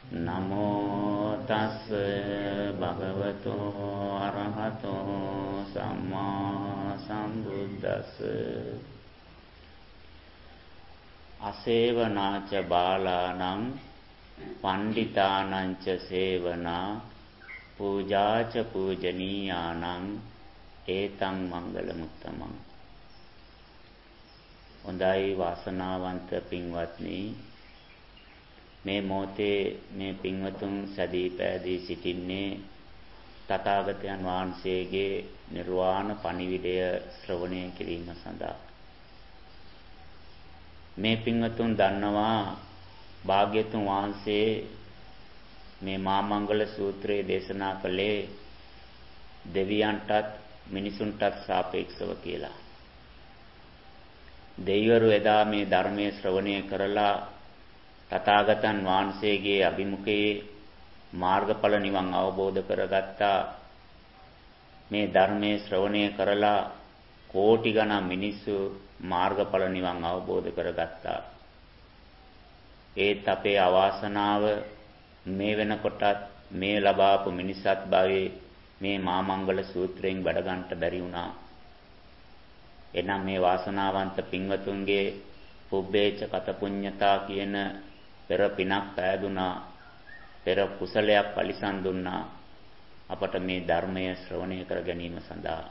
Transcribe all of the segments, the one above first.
නමෝ තස් භගවතු අරහතෝ සම්මා සම්බුද්දස්ස අසේවනාච බාලානං පණ්ඩිතානං ච සේවනා පූජාච පූජනීයානං ඒතං මංගල මුත්තමං. හොඳයි වාසනාවන්ත පින්වත්නි, මේ මොහොතේ මේ පින්වතුන් සැදී පැදී සිටින්නේ තථාගතයන් වහන්සේගේ නිර්වාණ පණිවිඩය ශ්‍රවණය කිරීම සඳහා. මේ පින්වතුන් දන්නවා භාග්‍යතුන් වහන්සේ මේ මා මංගල සූත්‍රයේ දේශනා කළේ දෙවියන්ටත් මිනිසුන්ටත් සාපේක්ෂව කියලා. දෙවිවරු එදා මේ ධර්මයේ ශ්‍රවණය කරලා තථාගතයන් වහන්සේගේ අභිමුඛයේ මාර්ගඵල නිවන් අවබෝධ කරගත්තා. මේ ධර්මයේ ශ්‍රවණය කරලා කෝටි ගණන් මිනිස්සු මාර්ගඵල නිවන් අවබෝධ කරගත්තා. ඒත් අපේ අවාසනාව මේ වෙනකොටත් මේ ලබාපු මිනිසත් භවයේ මේ මා මංගල සූත්‍රයෙන් වැඩ ගන්නට බැරි වුණා. එනම් මේ වාසනාවන්ත පින්වතුන්ගේ පුබ්බේච කත පුඤ්ඤතා කියන පෙර පිනක් පෑදුනා, පෙර කුසලයක් පරිසම් දුන්නා අපට මේ ධර්මය ශ්‍රවණය කර ගැනීම සඳහා.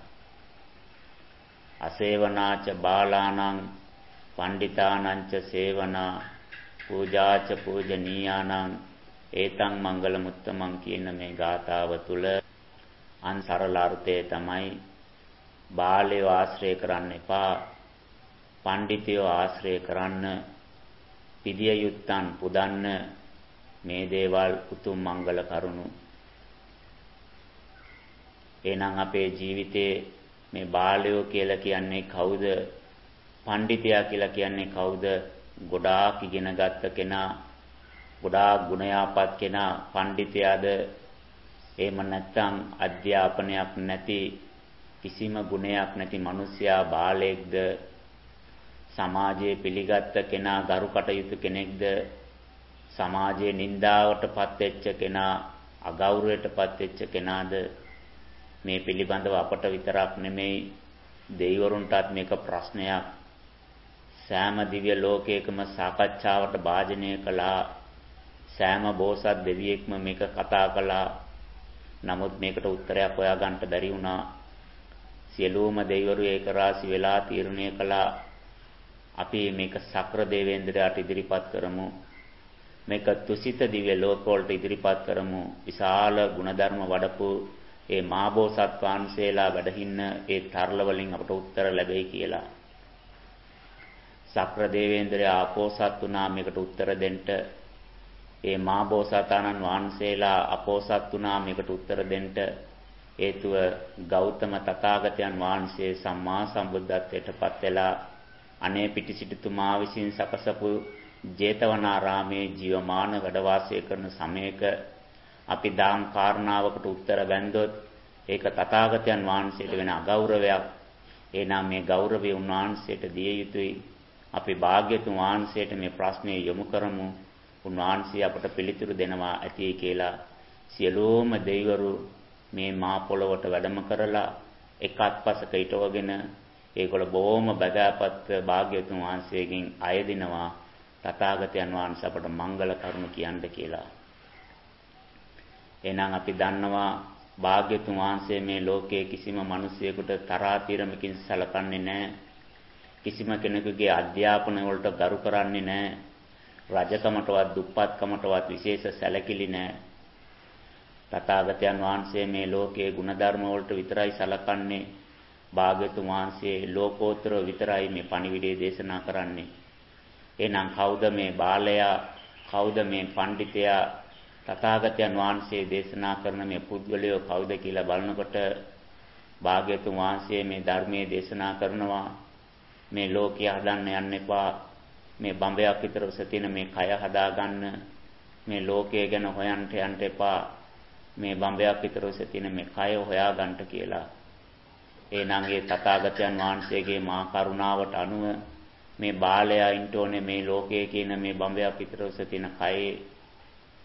අසේවනාච බාලානං පණ්ඩිතානං ච සේවනා පූජාච පූජනීයානං ඒතං මංගල මුත්තමං කියන මේ ගාථාව තුල අන්සරල අර්ථය තමයි බාලයෝ ආශ්‍රය කරන්න එපා, පණ්ඩිතයෝ ආශ්‍රය කරන්න, පිළිය යුත්තන් පුදන්න, මේ දේවල් උතුම් මංගල කරුණු. එහෙනම් අපේ ජීවිතේ මේ බාලයෝ කියලා කියන්නේ කවුද? පණ්ඩිතයා කියලා කියන්නේ කවුද? ගොඩාක් ඉගෙන ගත්ත කෙනා, ගොඩාක් ගුණයාපත් කෙනා පණ්ඩිතයාද? එහෙම නැත්නම් අධ්‍යාපනයක් නැති කිසිම ගුණයක් නැති මිනිසයා බාලයෙක්ද? සමාජයේ පිළිගත් කෙනා ගරු කටයුතු කෙනෙක්ද? සමාජයේ නින්දාවටපත් වෙච්ච කෙනා, අගෞරවයටපත් වෙච්ච කෙනාද? මේ පිළිබඳව අපට විතරක් නෙමෙයි දෙවිවරුන්ටත් මේක ප්‍රශ්නයක්. සෑම දිව්‍ය ලෝකයකම සාකච්ඡාවට භාජනය කළා. සෑම බෝසත් දෙවියෙක්ම මේක කතා කළා. නමුත් මේකට උත්තරයක් හොයාගන්න බැරි වුණා. සියලුම දෙවිවරු ඒක රාශි වෙලා තීරණය කළා. අපි මේක සක්‍ර දේවේන්ද්‍රයාට ඉදිරිපත් කරමු. මේක තුසිත දිව්‍ය ලෝක වලට ඉදිරිපත් කරමු. විශාල ගුණධර්ම වඩපු ඒ මාබෝසත් වහන්සේලා වැඩහින්න ඒ තරල වලින් අපට උත්තර ලැබෙයි කියලා. සක්‍ර දේවේන්ද්‍රයා අපෝසත් වුණා මේකට උත්තර දෙන්න. ඒ මාබෝසතාණන් වහන්සේලා අපෝසත් වුණා මේකට උත්තර දෙන්න. හේතුව ගෞතම තථාගතයන් වහන්සේ සම්මා සම්බුද්ධත්වයට පත් වෙලා අනේ පිටිසිටුතුමා විසින් සකසපු ජේතවනාරාමේ ජීවමාන වැඩ වාසය කරන සමයක අපි දාම් කාරණාවකට උත්තර බැන්දොත් ඒක තථාගතයන් වහන්සේට වෙන අගෞරවයක්. එනම් මේ ගෞරවය උන්වහන්සේට දිය යුතුයි. අපි භාග්‍යතුන් වහන්සේට මේ ප්‍රශ්නේ යොමු කරමු. උන්වහන්සේ අපට පිළිතුරු දෙනවා ඇති කියලා සියලුම දෙවිවරු මේ මා පොළොවට වැඩම කරලා එක අත්පසක හිටවගෙන ඒගොල්ල බොහොම බදාපත් භාග්‍යතුන් වහන්සේගෙන් අයදිනවා තථාගතයන් වහන්සේ අපට මංගල කරුණ කියන්න කියලා. එහෙනම් අපි දන්නවා භාග්‍යතුන් වහන්සේ මේ ලෝකයේ කිසිම මිනිසියෙකුට තරාතිරමකින් සලකන්නේ නැහැ. කිසිම කෙනෙකුගේ අධ්‍යාපන වලට ගරු කරන්නේ නැහැ. රජකමටවත් දුප්පත්කමටවත් විශේෂ සැලකිලි නැහැ. තථාගතයන් වහන්සේ මේ ලෝකයේ ගුණධර්ම වලට විතරයි සලකන්නේ. භාග්‍යතුන් වහන්සේ ලෝකෝත්තර විතරයි මේ පණිවිඩය දේශනා කරන්නේ. එහෙනම් කවුද මේ බාලයා? කවුද මේ පඬිතයා? තථාගතයන් වහන්සේ දේශනා කරන මේ පුද්ගලයෝ කවුද කියලා බලනකොට භාග්‍යතුන් වහන්සේ මේ ධර්මයේ දේශනා කරනවා මේ ලෝකය හදන්න යන්න එපා. මේ බඹයක් විතර උස තියෙන මේ කය හදාගන්න මේ ලෝකය ගැන හොයන්න යන්න එපා. මේ බඹයක් විතර උස තියෙන මේ කය හොයාගන්න කියලා. එහෙනම් ඒ තථාගතයන් වහන්සේගේ මහා කරුණාවට අනුව මේ බාලයා ඉන්න ඕනේ මේ ලෝකයේ කියන මේ බඹයක් විතර උස තියෙන කයේ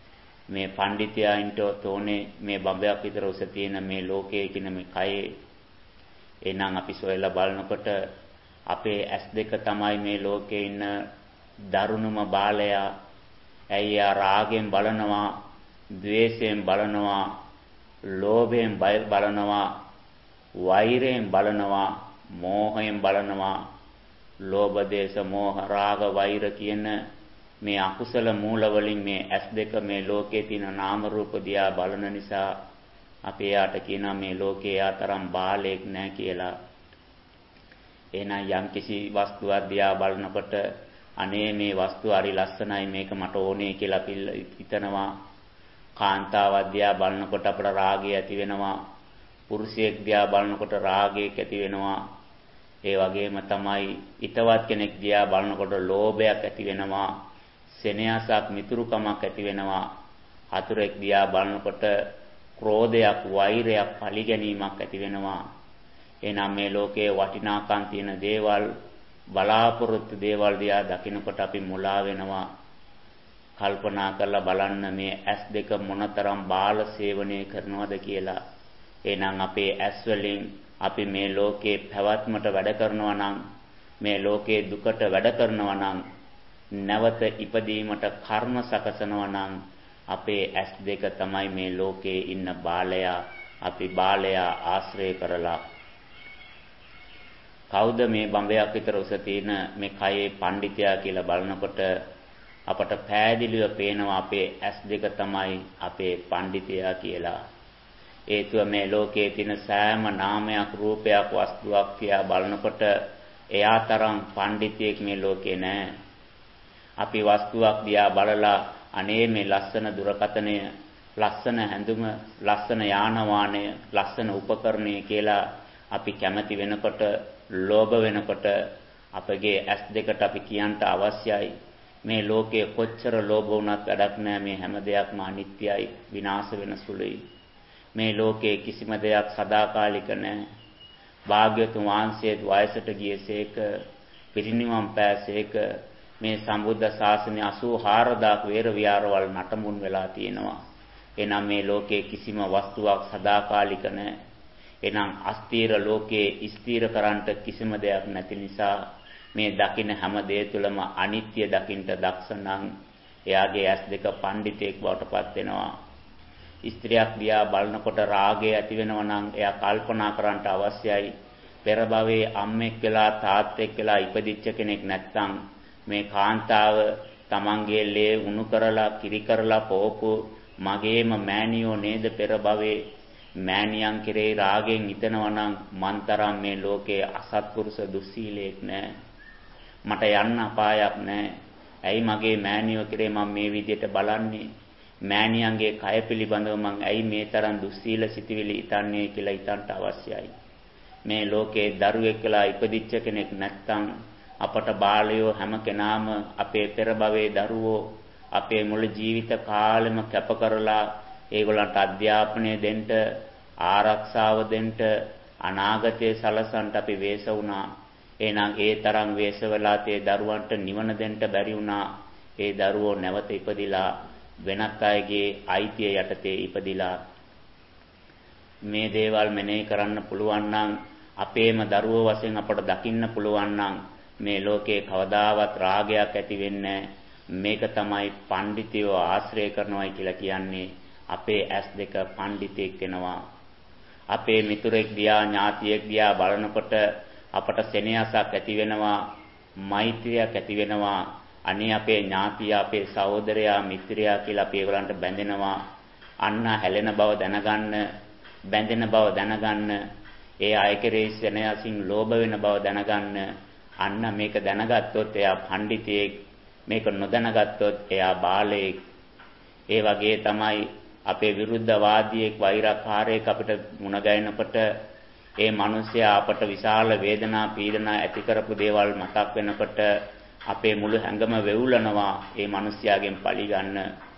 මේ පඬිතියයින්ට තෝනේ මේ බඹයක් විතර උස තියෙන මේ ලෝකයේ කියන මේ කයේ එහෙනම් අපි සොයලා බලනකොට අපේ S2 තමයි මේ ලෝකේ ඉන්න දරුණුම බාලයා. ඇයි ආ රාගයෙන් බලනවා, ද්වේෂයෙන් බලනවා, ලෝභයෙන් බලනවා, වෛරයෙන් බලනවා, මෝහයෙන් බලනවා. ලෝභ, දේශ, මෝහ, රාග, වෛර කියන මේ අකුසල මූල වලින් මේ S2 මේ ලෝකයේ තියෙන නාම රූප දිහා බලන නිසා අපි යාට කියනවා මේ ලෝකේ යාතරම් බාලයෙක් නැහැ කියලා. එහෙනම් යම්කිසි වස්තුවක් දිහා බලනකොට අනේ මේ වස්තුව හරි ලස්සනයි මේක මට ඕනේ කියලා අපි හිතනවා. කාන්තාවක් දිහා බලනකොට අපට රාගය ඇති වෙනවා. පුරුෂයෙක් දිහා බලනකොට රාගයක් ඇති වෙනවා. ඒ වගේම තමයි ිතවත් කෙනෙක් දිහා බලනකොට ලෝභයක් ඇති වෙනවා. සෙනෙහසක්, මිතුරුකමක් ඇති වෙනවා. හතුරෙක් දිහා බලනකොට ක්‍රෝධයක්, වෛරයක්, පරිගැනීමක් ඇති වෙනවා. එහෙනම් මේ ලෝකයේ වටිනාකම් තියෙන දේවල්, බලාපොරොත්තු දේවල් දිහා දකිනකොට අපි මුලා වෙනවා. කල්පනා කරලා බලන්න මේ S2 මොනතරම් බාල සේවනය කරනවද කියලා. එහෙනම් අපේ S වලින් අපි මේ ලෝකේ පැවැත්මට වැඩ කරනවා නම්, මේ ලෝකේ දුකට වැඩ කරනවා නම්, නැවත ඉපදීමට කර්ම සකසනවා නම් අපේ S2 තමයි මේ ලෝකේ ඉන්න බාලයා. අපි බාලයා ආශ්‍රය කරලා කවුද මේ බඹයක් විතර උස තියෙන මේ කයේ පඬිතියා කියලා බලනකොට අපට පෑදිලිව පේනවා අපේ S2 තමයි අපේ පඬිතියා කියලා. හේතුව මේ ලෝකයේ තියෙන සෑම නාමයක්, රූපයක්, වස්තුවක් තියා බලනකොට එයා තරම් පඬිතියෙක් මේ ලෝකේ නැහැ. අපි වස්තුවක් දිහා බලලා අනේ මේ ලස්සන දුරකථනය, ලස්සන හැඳුම, ලස්සන යාන වාහනය, ලස්සන උපකරණය කියලා අපි කැමති වෙනකොට, ලෝභ වෙනකොට අපගේ S2ට අපි කියන්න අවශ්‍යයි මේ ලෝකයේ කොච්චර ලෝභ වුණත් වැඩක් නැහැ. මේ හැම දෙයක්ම අනිත්‍යයි, විනාශ වෙන සුළුයි. මේ ලෝකයේ කිසිම දෙයක් සදාකාලික නැහැ. භාග්‍යතුන් වහන්සේ වයසට ගියසේක, පිරිනිවන් පෑසේක. මේ සම්බුද්ධ ශාසනය 84000ක් වේර විහාරවල නටමුන් වෙලා තියෙනවා. එනම් මේ ලෝකයේ කිසිම වස්තුවක් සදාකාලික නැහැ. එනම් අස්තීර ලෝකයේ ස්ථීර කරන්නට කිසිම දෙයක් නැති නිසා මේ දකින්න හැම දෙය තුළම අනිත්‍ය දකින්නට දක්ෂ නම් එයාගේ S2 පඬිතෙක් බවට පත් වෙනවා. ස්ත්‍රියක් දිහා බලනකොට රාගය ඇති වෙනවා නම් එයා කල්පනා කරන්නට අවශ්‍යයි පෙර භවයේ අම්මෙක් වෙලා තාත්තෙක් වෙලා ඉපදිච්ච කෙනෙක් නැත්නම් මේ කාන්තාව තමන්ගේ ලේ උණු කරලා කිරි කරලා පෝපු මගේම මෑණියෝ නේද පෙර භවයේ. මෑණියන් කෙරේ රාගයෙන් හිතනවා නම් මන්තරම් මේ ලෝකයේ අසත්පුරුෂ දුස්සීලයක් නැහැ. මට යන්න අපායක් නැහැ. ඇයි මගේ මෑණියෝ කෙරේ මම මේ විදිහට බලන්නේ? මෑණියන්ගේ කය පිළිබඳව මම ඇයි මේ තරම් දුස්සීල සිටිවිලි හිතන්නේ කියලා හිතන්න අවශ්‍යයි. මේ ලෝකයේ දරුවෙක් වෙලා ඉපදිච්ච කෙනෙක් නැත්නම් අපට බාලයෝ හැම කෙනාම අපේ පෙර භවයේ දරුවෝ අපේ මුළු ජීවිත කාලෙම කැප කරලා ඒගොල්ලන්ට අධ්‍යාපනය දෙන්න, ආරක්ෂාව දෙන්න, අනාගතයේ සලසන්න අපි වේස වුණා. එහෙනම් ඒ තරම් වේස වෙලා තේ දරුවන්ට නිවන දෙන්න බැරි වුණා. ඒ දරුවෝ නැවත ඉපදිලා වෙනත් අයගේ අයිතිය යටතේ ඉපදිලා මේ දේවල් මෙනෙහි කරන්න පුළුවන් නම් අපේම දරුවෝ වශයෙන් අපට දකින්න පුළුවන් නම් මේ ලෝකේ කවදාවත් රාගයක් ඇති වෙන්නේ මේක තමයි පඬිතියෝ ආශ්‍රය කරනවායි කියලා කියන්නේ. අපේ S2 පඬිතෙක් වෙනවා. අපේ මිතුරෙක් දිහා, ඥාතියෙක් දිහා බලනකොට අපට සෙනෙහසක් ඇති වෙනවා, මෛත්‍රියක් ඇති වෙනවා. අනේ අපේ ඥාතියා, අපේ සහෝදරයා, මිත්‍රයා කියලා අපි ඒගොල්ලන්ට බැඳෙනවා. අන්න හැලෙන බව දැනගන්න, බැඳෙන බව දැනගන්න, ඒ අය කෙරෙහි සෙනෙහසින් ලෝභ වෙන බව දැනගන්න. අන්න මේක දැනගත්තොත් එයා පඬිතෙක්, මේක නොදැනගත්තොත් එයා බාලයෙක්. ඒ වගේ තමයි අපේ විරුද්ධවාදියෙක්, වෛරකාරයෙක් අපිට මුණ ගැහෙනකොට ඒ මිනිසයා අපට විශාල වේදනා පීඩනා ඇති කරපු දේවල් මතක් වෙනකොට අපේ මුළු හැඟම වෙවුලනවා ඒ මිනිසයාගෙන් පලි ගන්න.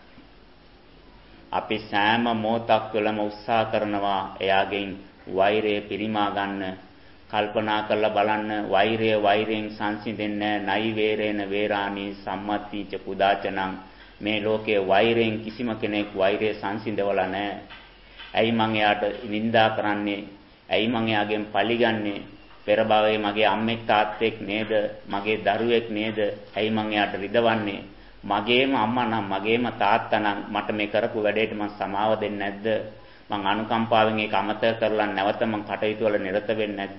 අපි සෑම මොහොතක් තුළම උත්සාහ කරනවා එයාගෙන් වෛරය පිරිමා ගන්න. කල්පනා කරලා බලන්න, වෛරයෙන් සංසිඳෙන්නේ නයි වේරේන වේරාණී සම්මත්තිච පුදාචනං මේ ලෝකයේ වෛරයෙන් කිසිම කෙනෙක් වෛරය සංසිඳවලා නැහැ. ඇයි මං එයාට නිඳා කරන්නේ? ඇයි මං එයාගෙන් පලිගන්නේ? පෙර භවයේ මගේ අම්මෙක් තාත්තෙක් නේද? මගේ දරුවෙක් නේද? ඇයි මං එයාට රිදවන්නේ? මගේම අම්මා නම් මගේම තාත්තා නම් මට මේ කරපු වැඩේට මං සමාව දෙන්නේ නැද්ද? මං අනුකම්පාවෙන් ඒක අමතක කරලා නැවත මං කටයුතු වල නිරත වෙන්නේ නැද්ද?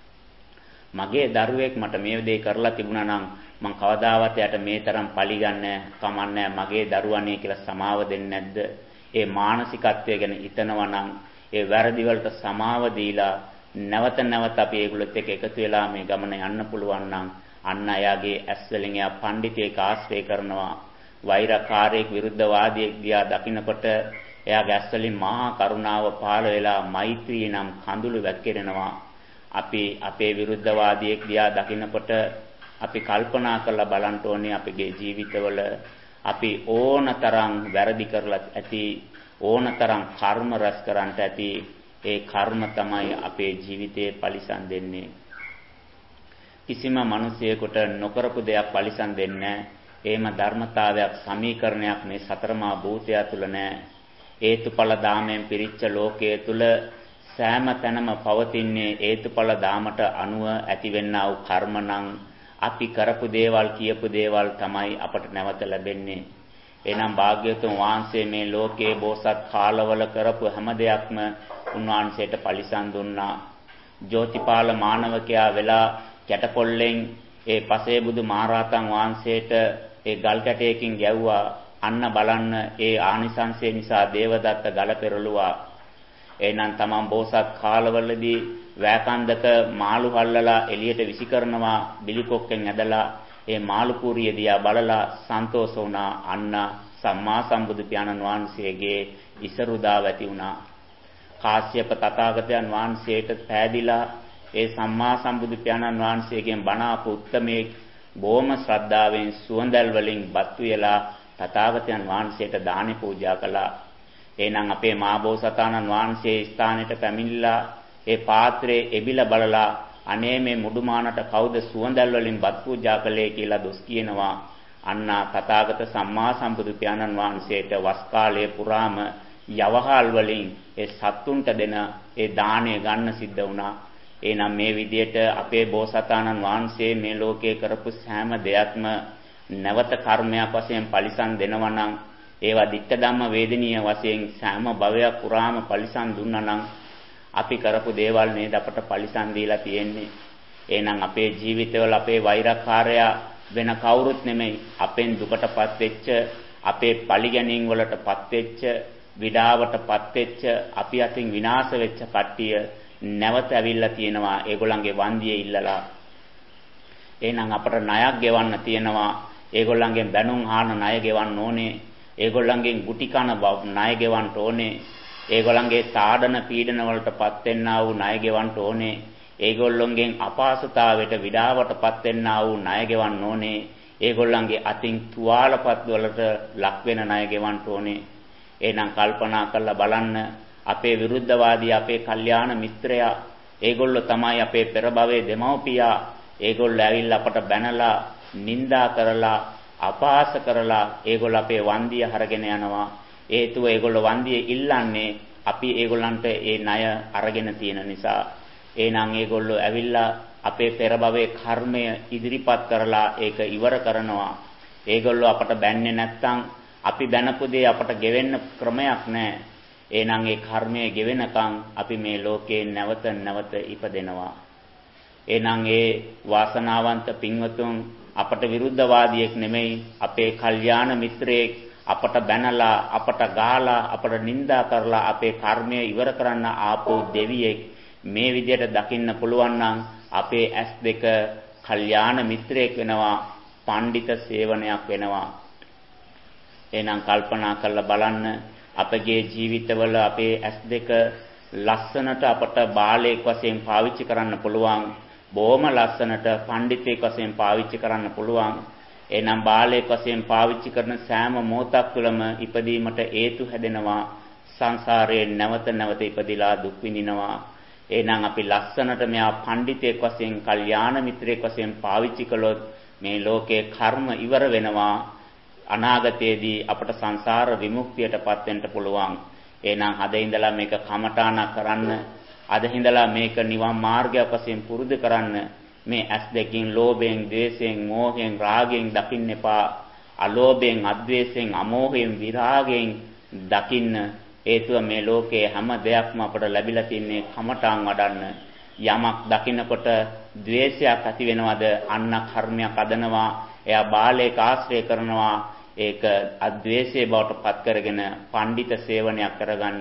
මගේ දරුවෙක් මට මේ දේ කරලා තිබුණා නම් මං කවදාවත් එයාට මේ තරම් පලිගන්නේ කමන්නේ මගේ දරුවනේ කියලා සමාව දෙන්නේ නැද්ද? ඒ මානසිකත්වය ගැන හිතනවා නම් ඒ වැරදි වලට සමාව දීලා නැවත නැවත අපි ඒගොල්ලොත් එක්ක එකතු වෙලා මේ ගමන යන්න පුළුවන් නම් අන්න එයාගේ ඇස් වලින් එයා පඬිතෙක් ආශ්‍රය කරනවා. වෛරකාරයෙක් විරුද්ධවාදියෙක් දිහා දකින්නකොට එයාගේ ඇස් වලින් මහා කරුණාව පහළ වෙලා මෛත්‍රී නම් කඳුළු වැක්කිරෙනවා. අපි අපේ විරුද්ධවාදියෙක් දිහා දකින්නකොට අපි කල්පනා කරලා බලන්න ඕනේ අපේ ජීවිතවල අපි ඕනතරම් වැරදි කරලා ඇති ඕනතරම් කර්ම රැස් කරන්ට ඇති ඒ කර්ම තමයි අපේ ජීවිතේ පරිසම් දෙන්නේ. කිසිම මිනිසෙකුට නොකරපු දෙයක් පරිසම් දෙන්නේ නැහැ. එහෙම ධර්මතාවයක් සමීකරණයක් මේ සතරමා භූතය තුල නැහැ. හේතුඵල දාමයෙන් පිරිච්ච ලෝකයේ තුල සෑම තැනම පවතින්නේ හේතුඵල දාමට අනුව ඇතිවෙනා වූ කර්ම නම් අපි කරපු දේවල් කියපු දේවල් තමයි අපට නැවත ලැබෙන්නේ. එනම් භාග්‍යවතුන් වහන්සේ මේ ලෝකයේ බෝසත් කාලවල කරපු හැම දෙයක්ම උන්වහන්සේට පරිසම් දුන්නා. ජෝතිපාල මානවකයා වෙලා කැටපොල්ලෙන් ඒ පසේබුදු මහරහතන් වහන්සේට ඒ ගල් කැටයකින් ගැව්වා. අන්න බලන්න ඒ ආනිසංසය නිසා දේවදත්ත ගල පෙරළුවා. එහෙනම් තමන් බෝසත් කාලවලදී වෑකන්දක මාළු හල්ලලා එළියට විසි කරනවා බිලිකොක්කෙන් ඇදලා ඒ මාළු කුරිය දිහා බලලා සන්තෝෂ වුණා. අන්න සම්මා සම්බුදු පියාණන් වහන්සේගේ ඉසරුදා වැටි වුණා. කාශ්‍යප තථාගතයන් වහන්සේට පෑදිලා ඒ සම්මා සම්බුදු පියාණන් වහන්සේගෙන් බණ ආපු උත්තමයේ බොහොම ශ්‍රද්ධාවෙන් සුවඳල් වලින් බත් වේලා තථාගතයන් වහන්සේට දානි පූජා කළා. එහෙනම් අපේ මාබෝසතාණන් වහන්සේ ස්ථානෙට පැමිණිලා ඒ පාත්‍රයේ එබිලා බලලා අනේ මේ මුඩුමානට කවුද සුවඳල් වලින් බත් පූජා කළේ කියලා දොස් කියනවා. අන්න තථාගත සම්මා සම්බුදු පියාණන් වහන්සේට වස් කාලයේ පුරාම යවහල් වලින් ඒ සත්තුන්ට දෙන ඒ දාණය ගන්න සිද්ධ වුණා. එහෙනම් මේ විදිහට අපේ බෝසතාණන් වහන්සේ මේ ලෝකේ කරපු සෑම දෙයක්ම නැවත කර්මයක් වශයෙන් පරිසම් දෙනවා නම් ඒවා ditta ධම්ම වේදනීය වශයෙන් සෑම භවයක් පුරාම පරිසම් දුන්නා නම් අපි කරපු දේවල් නේද අපට පරිසම් දීලා තියෙන්නේ. එහෙනම් අපේ ජීවිතවල අපේ වෛරකාරයා වෙන කවුරුත් නෙමෙයි අපෙන් දුකටපත් වෙච්ච අපේ පරිගැනීම් වලටපත් වෙච්ච විඩාවටපත් වෙච්ච අපි අතින් විනාශ වෙච්ච කට්ටිය නැවත ඇවිල්ලා තියෙනවා ඒගොල්ලන්ගේ වන්දියේ ඉල්ලලා. එහෙනම් අපට ණයක් ගෙවන්න තියෙනවා. ඒගොල්ලන්ගෙන් බැනුම් ආන ණය ගෙවන්න ඕනේ. ඒගොල්ලන්ගෙන් ගුටි කන ණය ගෙවන්න ඕනේ. ඒගොල්ලන්ගේ තාඩන පීඩන වලටපත් වෙන්නා වූ ණය ගෙවන්න ඕනේ. ඒගොල්ලොන්ගෙන් අපහසුතාවයට විඩාවටපත් වෙන්නා වූ ණය ගෙවන්න ඕනේ. ඒගොල්ලන්ගේ අතින් තුවාලපත් වලට ලක් වෙන ණය ගෙවන්න ඕනේ. එහෙනම් කල්පනා කරලා බලන්න අපේ විරුද්ධවාදී අපේ කල්යාණ මිත්‍රයා ඒගොල්ලෝ තමයි අපේ පෙර භවයේ දෙමව්පියා. ඒගොල්ලෝ ඇවිල්ලා අපට බැනලා නිඳා කරලා අපහාස කරලා ඒගොල්ලෝ අපේ වන්දිය හරගෙන යනවා. හේතුව ඒගොල්ලෝ වන්දිය ඉල්ලන්නේ අපි ඒගොල්ලන්ට ඒ ණය අරගෙන තියෙන නිසා. එහෙනම් ඒගොල්ලෝ ඇවිල්ලා අපේ පෙර භවයේ කර්මය ඉදිරිපත් කරලා ඒක ඉවර කරනවා. ඒගොල්ලෝ අපට බැන්නේ නැත්නම් අපි බැනපු දේ අපට ගෙවෙන්න ක්‍රමයක් නැහැ. එහෙනම් ඒ කර්මය ගෙවෙනකන් අපි මේ ලෝකේ නැවත නැවත ඉපදෙනවා. එහෙනම් ඒ වාසනාවන්ත පින්වතුන් අපට විරුද්ධවාදියෙක් නෙමෙයි අපේ කල්යාණ මිත්‍රයෙක් අපට බැනලා අපට ගහලා අපට නිඳා කරලා අපේ කර්මය ඉවර කරන්න ආපු දෙවියෙක් මේ විදිහට දකින්න පුළුවන් නම් අපේ ඇස් දෙක කල්යාණ මිත්‍රයෙක් වෙනවා පඬිත සේවනයක් වෙනවා. එහෙනම් කල්පනා කරලා බලන්න අපගේ ජීවිතවල අපේ ඇස් දෙක ලස්සනට අපට බාලයෙක් වශයෙන් පාවිච්චි කරන්න පුළුවන්. බොහොම ලස්සනට පඬිතෙක් වශයෙන් පාවිච්චි කරන්න පුළුවන්. එහෙනම් බාලයෙක් වශයෙන් පාවිච්චි කරන සෑම මොහොතක් තුළම ඉපදීමට හේතු හැදෙනවා. සංසාරයේ නැවත නැවත ඉපදිලා දුක් විඳිනවා. එහෙනම් අපි ලස්සනට මෙයා පඬිතෙක් වශයෙන්, කල්යාණ මිත්‍රයෙක් වශයෙන් පාවිච්චි කළොත් මේ ලෝකේ කර්ම ඉවර වෙනවා. අනාගතයේදී අපට සංසාර විමුක්තියටපත් වෙන්න පුළුවන්. එහෙනම් අද ඉඳලා මේක කමඨාණක් කරන්න. අද ඉඳලා මේක නිවන් මාර්ගයක් වශයෙන් පුරුදු කරන්න. මේ ඇස් දෙකින් ලෝභයෙන්, ද්වේෂයෙන්, මෝහයෙන්, රාගයෙන් දකින්න එපා. අලෝභයෙන්, අද්වේෂයෙන්, අමෝහයෙන්, විරාගයෙන් දකින්න. හේතුව මේ ලෝකයේ හැම දෙයක්ම අපට ලැබිලා තින්නේ කමඨාන් වඩන්න. යමක් දකින්නකොට ද්වේෂයක් ඇති වෙනවද? අන්න කර්මයක් අදනවා. එයා බාලයක ආශ්‍රය කරනවා. ඒක අද්වේෂයේ බවට පත් කරගෙන පඬිත සේවනයක් කරගන්න.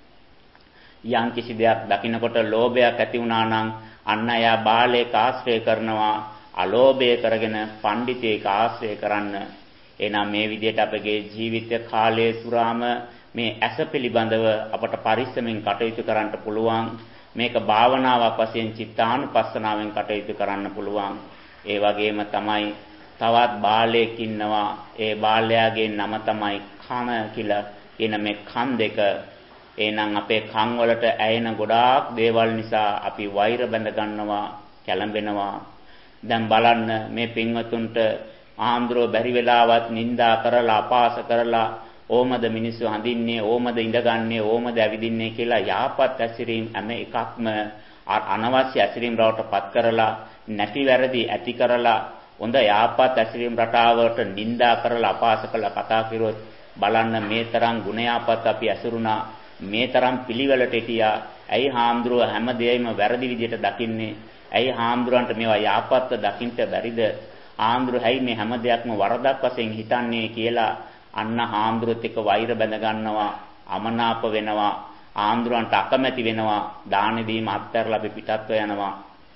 යම් කිසි දෙයක් දකින්නකොට ලෝභයක් ඇති වුණා නම් අන්න එයා බාලයක ආශ්‍රය කරනවා. අලෝභය කරගෙන පඬිතේක ආශ්‍රය කරන්න. එහෙනම් මේ විදිහට අපගේ ජීවිත කාලය පුරාම මේ ඇස පිළිබඳව අපට පරිස්සමෙන් කටයුතු කරන්න පුළුවන්. මේක භාවනාවක් වශයෙන් චිත්තානුපස්සනාවෙන් කටයුතු කරන්න පුළුවන්. ඒ වගේම තමයි තවත් බාලයෙක් ඉන්නවා. ඒ බාලයාගේ නම තමයි කන කියලා කියන මේ කන් දෙක. එහෙනම් අපේ කන් වලට ඇයෙන ගොඩාක් දේවල් නිසා අපි වෛර බැඳ ගන්නවා, කැළඹෙනවා. දැන් බලන්න මේ පින්වතුන්ට ආම්ද්‍රෝ බැරි වෙලාවත් නිඳා කරලා අපාස කරලා ඕමද මිනිස්සු හඳින්නේ, ඕමද ඉඳගන්නේ, ඕමද ඇවිදින්නේ කියලා යහපත් ඇසිරීම හැම එකක්ම අනවශ්‍ය ඇසිරීම බවට පත් කරලා නැති වැරදි ඇති කරලා හොඳ යහපත් ඇසිරීම රටාවට නිඳා කරලා අපාස කරලා කතා කරුවොත් බලන්න මේ තරම් ගුණයාපත් අපි ඇසුරුණා, මේ තරම් පිළිවෙලට හිටියා. ඇයි හාමුදුරුව හැම දෙයක්ම වැරදි විදිහට දකින්නේ? ඇයි හාමුදුරන්ට මේවා යහපත්ව දකින්න බැරිද? හාමුදුරුව හැයි මේ හැම දෙයක්ම වරදක් වශයෙන් හිතන්නේ කියලා අන්න හාමුදුරුවොත් එක්ක වෛර බැඳ ගන්නවා, අමනාප වෙනවා, හාමුදුරන්ට අකමැති වෙනවා, දාන දීම අත්හැරලා අපි පිටත්ව යනවා.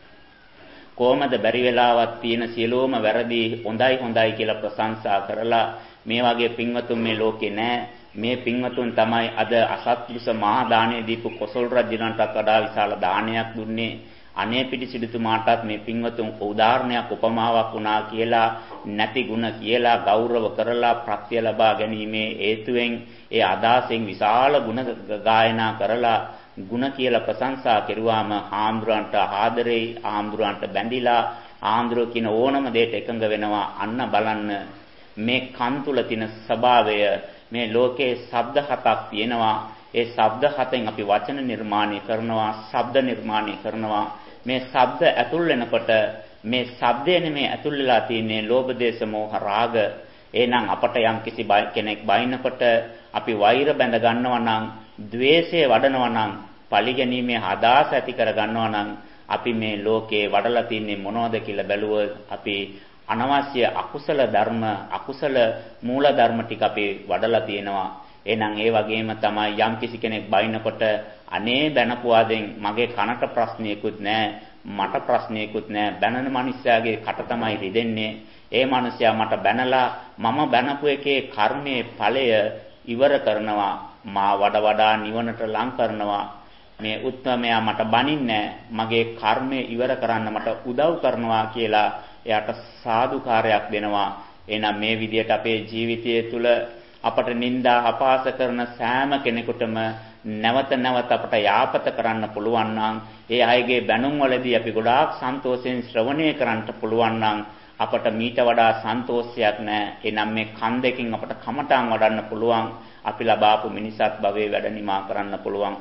කොහමද බැරි වෙලාවක් තියෙන සියලුම වැරදි හොඳයි කියලා ප්‍රශංසා කරලා මේ වගේ පින්වතුන් මේ ලෝකේ නැහැ. මේ පින්වතුන් තමයි අද අසත්පුරුෂ මහා දානයේ දීපු කොසල් රජුණන්ටත් වඩා විශාල දානයක් දුන්නේ. අනේ පිටිසිටුතුමාටත් මේ පින්වතුන් උදාහරණයක් උපමාවක් වුණා කියලා නැති ಗುಣ කියලා ගෞරව කරලා ප්‍රත්‍ය ලබා ගැනීමේ හේතුවෙන් ඒ අදාසෙන් විශාල ගුණ ගායනා කරලා ಗುಣ කියලා ප්‍රශංසා කෙරුවාම ආම්ද්‍රයන්ට ආදරෙයි, ආම්ද්‍රයන්ට බැඳිලා ආම්ද්‍රෝ කියන ඕනම දෙයකට එකඟ වෙනවා. අන්න බලන්න මේ කන් තුල තියෙන ස්වභාවය. මේ ලෝකේ ශබ්ද හතක් තියෙනවා. ඒ ශබ්ද හතෙන් අපි වචන නිර්මාණය කරනවා, ශබ්ද නිර්මාණය කරනවා. මේ ශබ්ද ඇතුල් වෙනකොට මේ ශබ්දේ නෙමේ ඇතුල් වෙලා තියෙන්නේ ලෝභ දේශ මොහ රාග. එහෙනම් අපට යම් කිසි කෙනෙක් බයින්නකොට අපි වෛර බැඳ ගන්නවා නම්, ද්වේෂය වඩනවා නම්, පරිගැනීමේ අදහස ඇති කර ගන්නවා නම් අපි මේ ලෝකේ වඩලා තින්නේ මොනවද කියලා බැලුවොත් අපි අනවශ්‍ය අකුසල ධර්ම, අකුසල මූල ධර්ම ටික අපි වඩලා තියෙනවා. එහෙනම් ඒ වගේම තමයි යම් කිසි කෙනෙක් බයින්නකොට අනේ බැනපුවාදෙන් මගේ කනට ප්‍රශ්නයකුත් නැහැ, මට ප්‍රශ්නයකුත් නැහැ. බැනන මිනිස්යාගේ කට තමයි රිදෙන්නේ. ඒ මිනිස්යා මට බැනලා මම බැනපු එකේ කර්මයේ ඵලය ඉවර කරනවා, මා වඩා නිවනට ලං කරනවා. මේ උත්මයා මට බනින්නේ මගේ කර්මය ඉවර කරන්න මට උදව් කරනවා කියලා එයාට සාදුකාරයක් දෙනවා. එහෙනම් මේ විදිහට අපේ ජීවිතය තුළ අපට නිന്ദා අපාස කරන සෑම කෙනෙකුටම නැවත නැවත අපට යාපත කරන්න පුළුවන් නම්, ඒ අයගේ බැනුම් වලදී අපි ගොඩාක් සන්තෝෂයෙන් ශ්‍රවණය කරන්න පුළුවන් නම් අපට මීට වඩා සන්තෝෂයක් නැහැ. එනම් මේ කන් දෙකෙන් අපට කමඨාන් වඩන්න පුළුවන්. අපි ලබාපු මිනිසත් භවයේ වැඩ නිමා කරන්න පුළුවන්.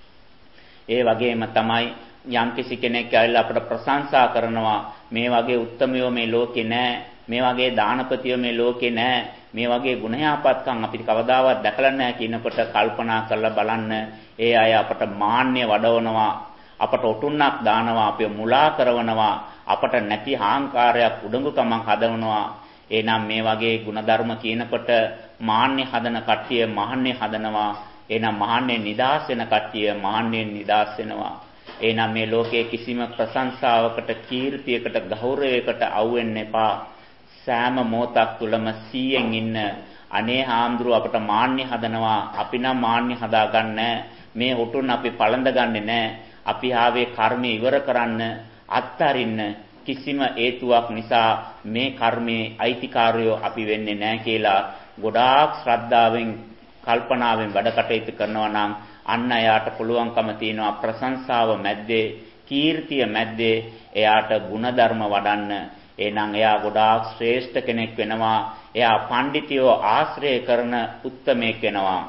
ඒ වගේම තමයි යම්කිසි කෙනෙක් ඇවිල්ලා අපට ප්‍රශංසා කරනවා, මේ වගේ උත්තමයෝ මේ ලෝකේ නැහැ, මේ වගේ දානපතියෝ මේ ලෝකේ නැහැ, මේ වගේ ගුණයාපත්කම් අපිට කවදාවත් දැකලා නැහැ කියනකොට කල්පනා කරලා බලන්න. ඒ අය අපට මාන්නය වඩවනවා, අපට ඔටුන්නක් දානවා, අපිව මුලා කරනවා, අපට නැති අහංකාරයක් උඩඟුකමක් හදවනවා. එහෙනම් මේ වගේ ಗುಣධර්ම කියනකොට මාන්නේ හදන කට්ටිය මාන්නේ හදනවා. එහෙනම් මාන්නේ නිදාස් වෙන කට්ටිය මාන්නේ නිදාස් වෙනවා. එහෙනම් මේ ලෝකයේ කිසිම ප්‍රශංසාවකට, කීර්තියකට, ගෞරවයකට අවු වෙන්න එපා. සෑම මොහොතක් තුලම 100න් ඉන්න. අනේ හාමුදුරුව අපට මාන්නේ හදනවා, අපි නම් මාන්නේ හදාගන්නේ මේ හොටුන් අපි පළඳගන්නේ නැහැ. අපි ආවේ කර්මය ඉවර කරන්න, අත්තරින්න. කිසිම හේතුවක් නිසා මේ කර්මයේ අයිතිකාරයෝ අපි වෙන්නේ නැහැ කියලා ගොඩාක් ශ්‍රද්ධාවෙන්, කල්පනාවෙන් වැඩ කටයුතු කරනවා නම් අන්න එයාට පුළුවන්කම තියෙනවා ප්‍රශංසාව මැද්දේ, කීර්තිය මැද්දේ එයාට ಗುಣධර්ම වඩන්න. එහෙනම් එයා ගොඩාක් ශ්‍රේෂ්ඨ කෙනෙක් වෙනවා. එයා පඬිතියෝ ආශ්‍රය කරන උත්තමයෙක් වෙනවා.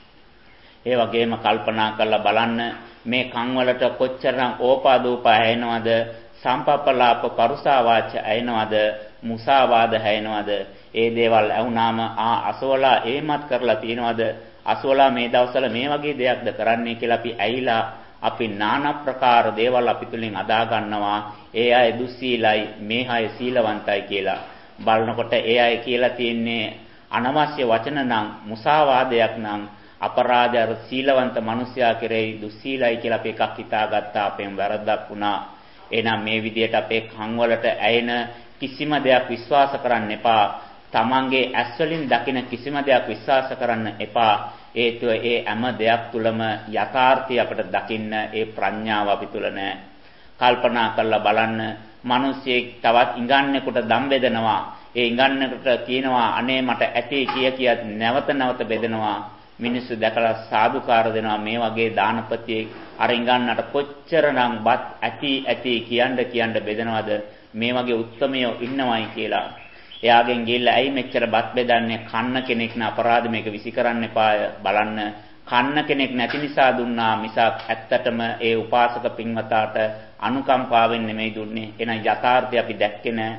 ඒ වගේම කල්පනා කරලා බලන්න මේ කන් වලට කොච්චරනම් ඕපාදූප ඇහෙනවද, සම්පප්පලාප පරුසා වාච ඇහෙනවද, මුසාවාද ඇහෙනවද? ඒ දේවල් ඇහුනාම අසවලා එහෙමත් කරලා තියනවද? අසවලා මේ දවස්වල මේ වගේ දෙයක්ද කරන්නේ කියලා අපි ඇහිලා අපි নানা ප්‍රකාර දේවල් අපි තුලින් අදා ගන්නවා. ඒ අය දුස්සීලයි, මේ අය සීලවන්තයි කියලා. බලනකොට ඒ අය කියලා තියෙන්නේ අනවශ්‍ය වචන නම්, මුසාවාදයක් නම්, අපරාධ සීලවන්ත මිනිසයා කෙරෙහි දුස්සීලයි කියලා අපි එකක් හිතාගත්තා. අපෙන් වැරද්දක් වුණා. එහෙනම් මේ විදිහට අපේ කන් වලට ඇයෙන කිසිම දෙයක් විශ්වාස කරන්න එපා. තමන්ගේ ඇස් වලින් දකින කිසිම දෙයක් විශ්වාස කරන්න එපා. හේතුව ඒ හැම දෙයක් තුලම යථාර්ථය අපිට දකින්න ඒ ප්‍රඥාව අපි තුල නැහැ. කල්පනා කරලා බලන්න, මිනිස්සෙක් තවත් ඉඟන්නෙකුට දම් බෙදනවා. ඒ ඉඟන්නෙකුට කියනවා අනේ මට ඇති කිය නැවත නැවත බෙදනවා. මිනිස්සු දැකලා සාදුකාර දෙනවා. මේ වගේ දානපතියෙක් අර ඉඟන්නට කොච්චරනම් බත් ඇති කියන්න බෙදනවද? මේ වගේ උත්මයෝ ඉන්නවයි කියලා. එයාගෙන් ගිහිල්ලා ඇයි මෙච්චර බත් බෙදන්නේ? කන්න කෙනෙක් න අපරාධ මේක විසි කරන්න එපා. බලන්න, කන්න කෙනෙක් නැති නිසා දුන්නා මිසක් ඇත්තටම ඒ උපාසක පින්වතාට අනුකම්පාවෙන් නෙමෙයි දුන්නේ. එහෙනම් යථාර්ථය අපි දැක්කේ නැහැ.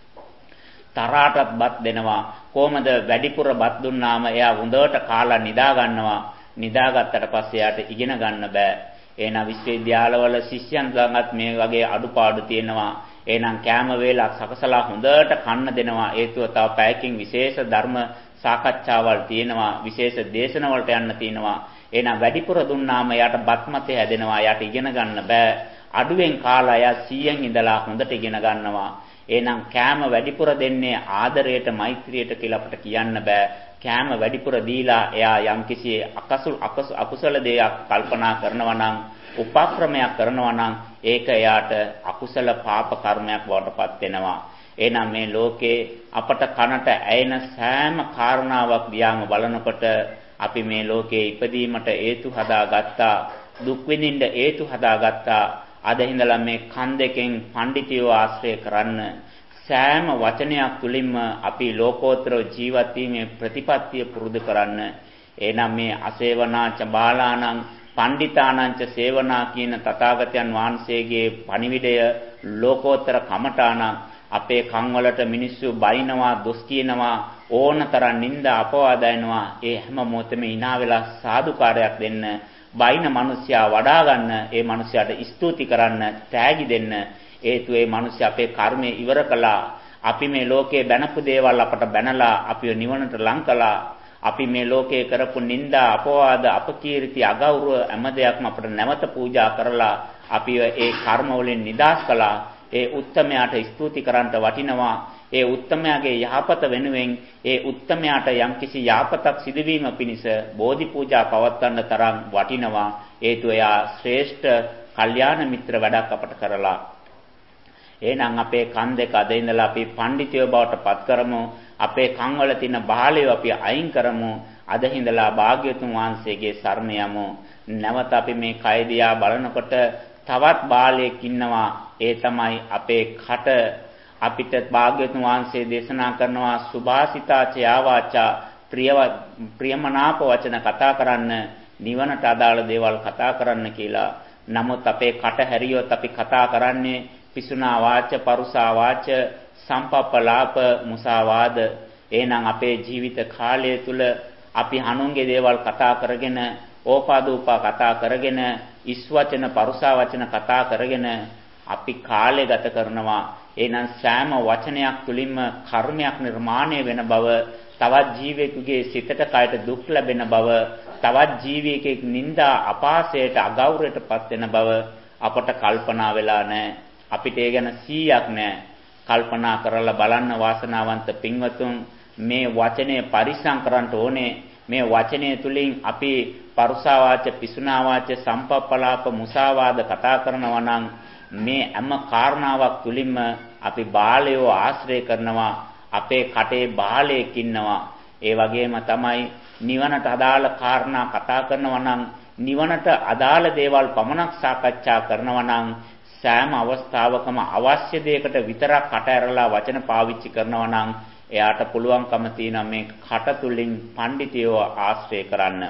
තරහටත් බත් දෙනවා. කොහමද වැඩිපුර බත් දුන්නාම එයා හොඳට කාලා නිදා ගන්නවා. නිදාගත්තට පස්සේ එයාට ඉගෙන ගන්න බෑ. එහෙනම් විශ්වවිද්‍යාලවල ශිෂ්‍යයන් ළඟත් මේ වගේ අඩුපාඩු තියෙනවා. එහෙනම් කෑම වේලක් සකසලා හොඳට කන්න දෙනවා. හේතුව තව පැයකින් විශේෂ ධර්ම සාකච්ඡාවල් තියෙනවා. විශේෂ දේශන වලට යන්න තියෙනවා. එහෙනම් වැඩිපුර දුන්නාම එයාට බත් මතේ හැදෙනවා. එයාට ඉගෙන ගන්න බෑ. අඩුවෙන් කාලා එයා 100න් ඉඳලා හොඳට ඉගෙන ගන්නවා. එහෙනම් කෑම වැඩිපුර දෙන්නේ ආදරයට, මෛත්‍රියට කියලා අපිට කියන්න බෑ. කෑම වැඩිපුර දීලා එයා යම්කිසි අකුසල දෙයක් කල්පනා කරනවා නම්, උපක්‍රමයක් කරනවා නම් ඒක එයාට අකුසල පාප කර්මයක් බවට පත් වෙනවා. එහෙනම් මේ ලෝකේ අපට කනට ඇයෙන සෑම කාරණාවක් දිහාම බලනකොට අපි මේ ලෝකේ ඉපදීමට හේතු හදාගත්තා, දුක් විඳින්න හේතු හදාගත්තා. අද ඉඳලා මේ කන් දෙකෙන් පඬිතියෝ ආශ්‍රය කරන්න, සෑම වචනයක් තුලින්ම අපි ලෝකෝත්තර ජීවත් වීමේ ප්‍රතිපත්තිය පුරුදු කරන්න. එහෙනම් මේ අසේවනාච බාලාණං පණ්ඩිතානංච සේවනා කියන තථාගතයන් වහන්සේගේ පණිවිඩය ලෝකෝත්තර කමඨාණං. අපේ කන් වලට මිනිස්සු බයිනවා, දොස් කියනවා, ඕනතරම් නිନ୍ଦා අපවාද දෙනවා. ඒ හැම මොහොතෙම hina වෙලා සාදුකාරයක් දෙන්න, බයින මිනිසයා වඩා ගන්න, ඒ මිනිසයාට ස්තුති කරන්න, තෑගි දෙන්න. හේතුව ඒ මිනිස්සු අපේ කර්මය ඉවර කළා. අපි මේ ලෝකේ බැනපු දේවල් අපට බැනලා අපිව නිවනට ලං කළා. අපි මේ ලෝකේ කරපු නිନ୍ଦා, අපවාද, අපකීර්ති, අගෞරව හැම දෙයක්ම අපට නැවත පූජා කරලා අපි ඒ කර්ම වලින් නිදහස් කළා. ඒ උත්තමයාට ස්තුති කරන්නට වටිනවා. ඒ උත්තමයාගේ යහපත වෙනුවෙන් ඒ උත්තමයාට යම්කිසි යහපතක් සිදුවීම පිණිස බෝධි පූජා පවත්වන්න තරම් වටිනවා. හේතුව එයා ශ්‍රේෂ්ඨ කල්යාණ මිත්‍ර වැඩක් අපට කරලා. එහෙනම් අපේ කන් දෙක අද ඉඳලා අපි පඬිතියෝ බවට පත් කරමු. අපේ කන් වල තියෙන බාලය අපි අයින් කරමු. අද ඉඳලා භාග්‍යවතුන් වහන්සේගේ සරණ යමු. නැවත අපි මේ කය දිහා බලනකොට තවත් බාලයෙක් ඉන්නවා. ඒ තමයි අපේ කට. අපිට භාග්‍යවතුන් වහන්සේ දේශනා කරනවා සුභාසිතාච යාවාචා, ප්‍රියමනාප වචන කතා කරන්න, නිවනට අදාළ දේවල් කතා කරන්න කියලා. නමුත් අපේ කට හැරියොත් අපි කතා කරන්නේ පිසුනා වාච, පරුසා වාච, සම්පප්පලාප, මුසාවාද. එහෙනම් අපේ ජීවිත කාලය තුල අපි හනුන්ගේ දේවල් කතා කරගෙන, ඕපාදූපා කතා කරගෙන, ඉස් වචන, පරුසා වචන කතා කරගෙන අපි කාලය ගත කරනවා. එහෙනම් සෑම වචනයක් තුලින්ම කර්මයක් නිර්මාණය වෙන බව, තවත් ජීවියෙකුගේ සිතට කයට දුක් ලැබෙන බව, තවත් ජීවියෙකුගේ නිന്ദා, අපාසයට, අගෞරවයටපත් වෙන බව අපට කල්පනා වෙලා නැහැ. අපිට ඒ ගැන 100ක් නැහැ. කල්පනා කරලා බලන්න වාසනාවන්ත පින්වතුන්, මේ වචනේ පරිස්සම් කරන්න ඕනේ. මේ වචනේ තුලින් අපි පරුසා වාච, පිසුනා වාච, සම්පප්පලාප, මුසාවාද කතා කරනවා නම් මේ හැම කාරණාවක් තුලින්ම අපි බාලයෝ ආශ්‍රය කරනවා. අපේ කටේ බාලයෙක් ඉන්නවා. ඒ වගේම තමයි නිවනට අදාළ කාරණා කතා කරනවා නම්, නිවනට අදාළ දේවල් පමණක් සාකච්ඡා කරනවා නම් සෑම අවස්ථාවකම අවශ්‍ය දෙයකට විතරක් කට ඇරලා වචන පාවිච්චි කරනවා නම් එයාට පුළුවන්කම තියෙනවා මේ කට තුලින් පඬිතියව ආශ්‍රය කරන්න.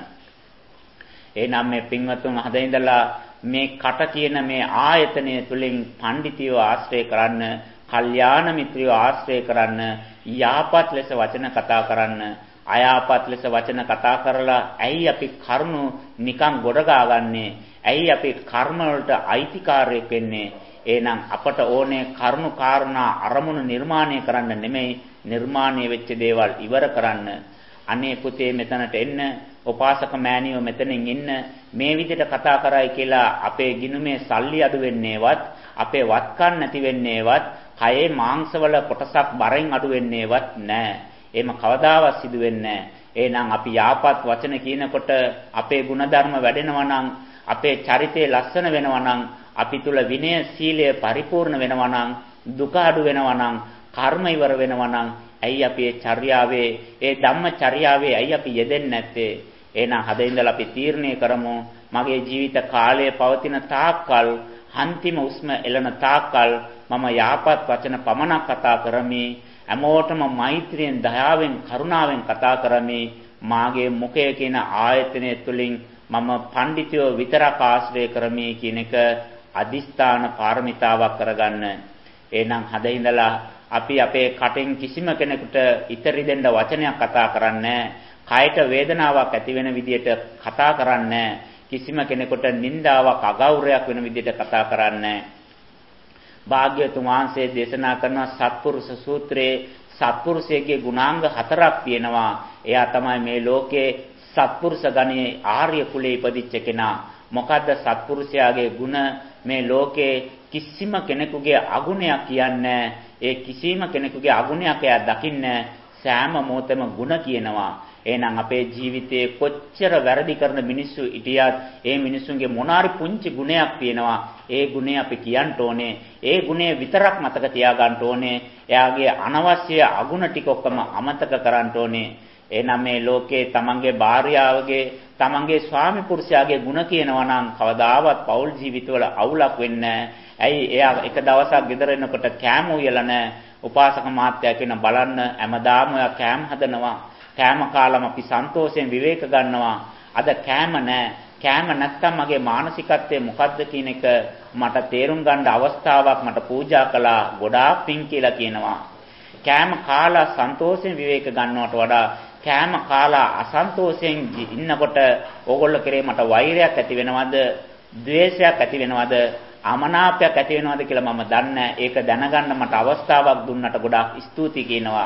එහෙනම් මේ පින්වතුන් හදින් ඉඳලා මේ කට කියන මේ ආයතනය තුලින් පඬිතියව ආශ්‍රය කරන්න, කල්යාණ මිත්‍රයව ආශ්‍රය කරන්න, යාපත් ලෙස වචන කතා කරන්න, අයාපත් ලෙස වචන කතා කරලා ඇයි අපි කරුණු නිකන් ගොඩගාගන්නේ? ඇයි අපි කර්ම වලට අයිතිකාරයෙක් වෙන්නේ? එහෙනම් අපට ඕනේ කරුණු කාරණා අරමුණු නිර්මාණය කරන්න නෙමෙයි, නිර්මාණය වෙච්ච දේවල් ඉවර කරන්න. අනේ පුතේ මෙතනට එන්න, උපාසක මෑණියෝ මෙතනින් ඉන්න, මේ විදිහට කතා කරයි කියලා අපේ ගිනුමේ සල්ලි අඩු වෙන්නේවත්, අපේ වත්කම් නැති වෙන්නේවත්, කයේ මාංශවල කොටසක් බරෙන් අඩු වෙන්නේවත් නැහැ. එහෙම කවදාවත් සිදු වෙන්නේ නැහැ. එහෙනම් අපි යාපත් වචන කියනකොට අපේ ಗುಣධර්ම වැඩෙනවා නම්, අපේ චරිතය ලස්සන වෙනවා නම්, අපි තුල විනය සීලය පරිපූර්ණ වෙනවා නම්, දුක අඩු වෙනවා නම්, කර්ම ඉවර වෙනවා නම්, ඇයි අපි ඒ චර්යාවේ, ඒ ධම්මචර්යාවේ ඇයි අපි යෙදෙන්නේ නැත්තේ? එහෙනම් හදින්දලා අපි තීරණය කරමු, මගේ ජීවිත කාලය පවතින තාක්කල්, අන්තිම උස්ම එළන තාක්කල් මම යාපත් වචන පමණක් කතා කරමි. හැමෝටම මෛත්‍රියෙන්, දයාවෙන්, කරුණාවෙන් කතා කරමි. මාගේ මුඛය කියන ආයතනය තුළින් මම පඬිතුයෝ විතරක් ආශ්‍රය කරමි කියන එක අදිස්ථාන පාරමිතාවක් කරගන්න. එහෙනම් හදින්දලා අපි අපේ කටෙන් කිසිම කෙනෙකුට ඉතරි දෙන්න වචනයක් කතා කරන්නේ නැහැ. කයට වේදනාවක් ඇති වෙන විදියට කතා කරන්නේ නැහැ. කිසිම කෙනෙකුට නින්දාවක් අගෞරවයක් වෙන විදියට කතා කරන්නේ නැහැ. භාග්‍යවතුන් වහන්සේ දේශනා කරන සත්පුරුෂ සූත්‍රයේ සත්පුරුෂයේ ගුණාංග 4ක් තියෙනවා. එයා තමයි මේ ලෝකේ සත්පුරුෂ ගණයේ ආර්ය කුලයේ ඉපදිච්ච කෙනා. මොකද්ද සත්පුරුෂයාගේ ගුණ? මේ ලෝකේ කිසිම කෙනෙකුගේ අගුණයක් කියන්නේ, ඒ කිසිම කෙනෙකුගේ අගුණයක් එයා දකින්නේ සෑම මොහොතෙම ගුණ කියනවා. එහෙනම් අපේ ජීවිතයේ කොච්චර වැරදි කරන මිනිස්සු හිටියත් ඒ මිනිස්සුන්ගේ මොනාරි පුංචි ගුණයක් තියෙනවා. ඒ ගුණය අපි කියන්න ඕනේ. ඒ ගුණය විතරක් මතක තියාගන්න ඕනේ. එයාගේ අනවශ්‍ය අගුණ ටික ඔක්කොම අමතක කරන්න ඕනේ. එහෙනම් මේ ලෝකේ තමන්ගේ භාර්යාවගේ, තමන්ගේ ස්වාමි පුරුෂයාගේ ගුණ කියනවා නම් කවදාවත් පෞල් ජීවිතවල අවුලක් වෙන්නේ නැහැ. ඇයි එයා එක දවසක් ගෙදර එනකොට කෑම උයලා නැහැ. උපාසක මාත්‍යා කියන බලන්න හැමදාම ඔයා කෑම හදනවා. කෑම කාලම අපි සන්තෝෂයෙන් විවේක ගන්නවා. අද කෑම නැහැ. කෑම නැත්තම් මගේ මානසිකත්වය මොකද්ද කියන එක මට තේරුම් ගන්න අවස්ථාවක් මට පූජා කළා. ගොඩාක් පිං කියලා කියනවා. කෑම කාලා සන්තෝෂයෙන් විවේක ගන්නවට වඩා කෑම කාලා අසන්තෝෂයෙන් ඉන්නකොට ඕගොල්ලෝ කරේ මට වෛරයක් ඇති වෙනවද? ද්වේෂයක් ඇති වෙනවද? අමනාපයක් ඇති වෙනවද කියලා මම දන්නේ. ඒක දැනගන්න මට අවස්ථාවක් දුන්නට ගොඩාක් ස්තුතියි කියනවා.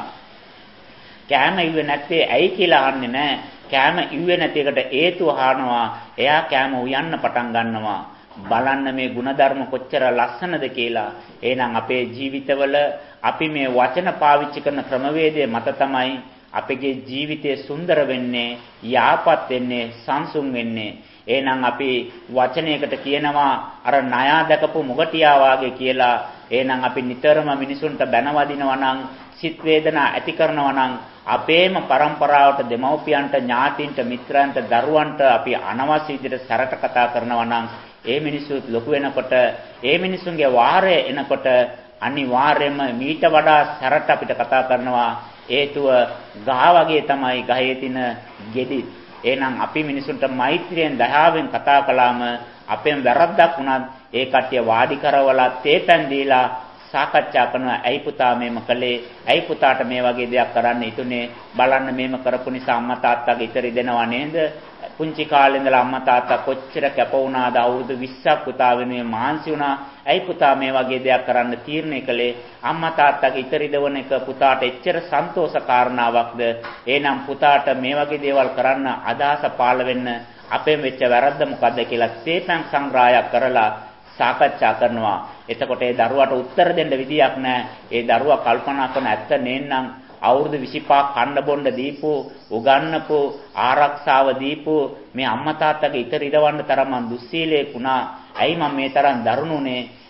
කෑම ඉුවේ නැත්තේ ඇයි කියලා අහන්නේ නැහැ. කෑම ඉුවේ නැති එකට හේතුව අහනවා. එයා කෑම උයන්න පටන් ගන්නවා. බලන්න මේ ಗುಣධර්ම කොච්චර ලස්සනද කියලා. එහෙනම් අපේ ජීවිතවල අපි මේ වචන පාවිච්චි කරන ක්‍රමවේදය මත තමයි අපගේ ජීවිතය සුන්දර වෙන්නේ, යාපත් වෙන්නේ, සංසුන් වෙන්නේ. එහෙනම් අපි වචනයකට කියනවා අර ණයා දැකපු මොගටියා වාගේ කියලා. එහෙනම් අපි නිතරම මිනිසුන්ට බැනවදිනවා නම්, සිත් වේදනා ඇති කරනවා නම්, අපේම પરම්පරාවට දෙමව්පියන්ට, ඥාතින්ට, මිත්‍රයන්ට, දරුවන්ට අපි අනවශ්‍ය විදිහට සැරට කතා කරනවා නම් ඒ මිනිස්සුත් ලොකු වෙනකොට, ඒ මිනිසුන්ගේ වාරය එනකොට අනිවාර්යයෙන්ම මීට වඩා සැරට අපිට කතා කරනවා. හේතුව ගහ වගේ තමයි ගහේ තියෙන ගෙඩි. එහෙනම් අපි මිනිසුන්ට මෛත්‍රියෙන්, දයාවෙන් කතා කළාම අපෙන් වැරද්දක් වුණත් ඒ කට්ටිය වාඩි කරවලා තේපැන් දීලා සාකච්ඡා කරනවා. ඇයි පුතා මේම කළේ? ඇයි පුතාට මේ වගේ දෙයක් කරන්න හිතුනේ? බලන්න මේම කරපු නිසා අම්මා තාත්තාගේ ඉතරි දෙනවා නේද? පුංචි කාලේ ඉඳලා අම්මා තාත්තා කොච්චර කැප වුණාද? අවුරුදු 20ක් පුතා වෙනුවෙන් මහන්සි වුණා. ඇයි පුතා මේ වගේ දෙයක් කරන්න තීරණය කළේ? අම්මා තාත්තාගේ ඉතරි දවන එක පුතාට එච්චර සන්තෝෂ කාරණාවක්ද? එහෙනම් පුතාට මේ වගේ දේවල් කරන්න අදහස පාළ වෙන්න අපෙන් වෙච්ච වැරද්ද මොකද්ද කියලා තේපැන් සංග්‍රහයක් කරලා සාකච්ඡා කරනවා. එතකොට ඒ දරුවාට උත්තර දෙන්න විදියක් නැහැ. ඒ දරුවා කල්පනා කරන ඇත්ත නේන්නම් අවුරුදු 25ක් කන්න බොන්න දීපු, උගන්නපු, ආරක්ෂාව දීපු මේ අම්මා තාත්තගේ ඉතර ඉරවන්න තරම් මං දුස්සීලයක් වුණා. ඇයි මම මේ තරම් දරුණුනේ?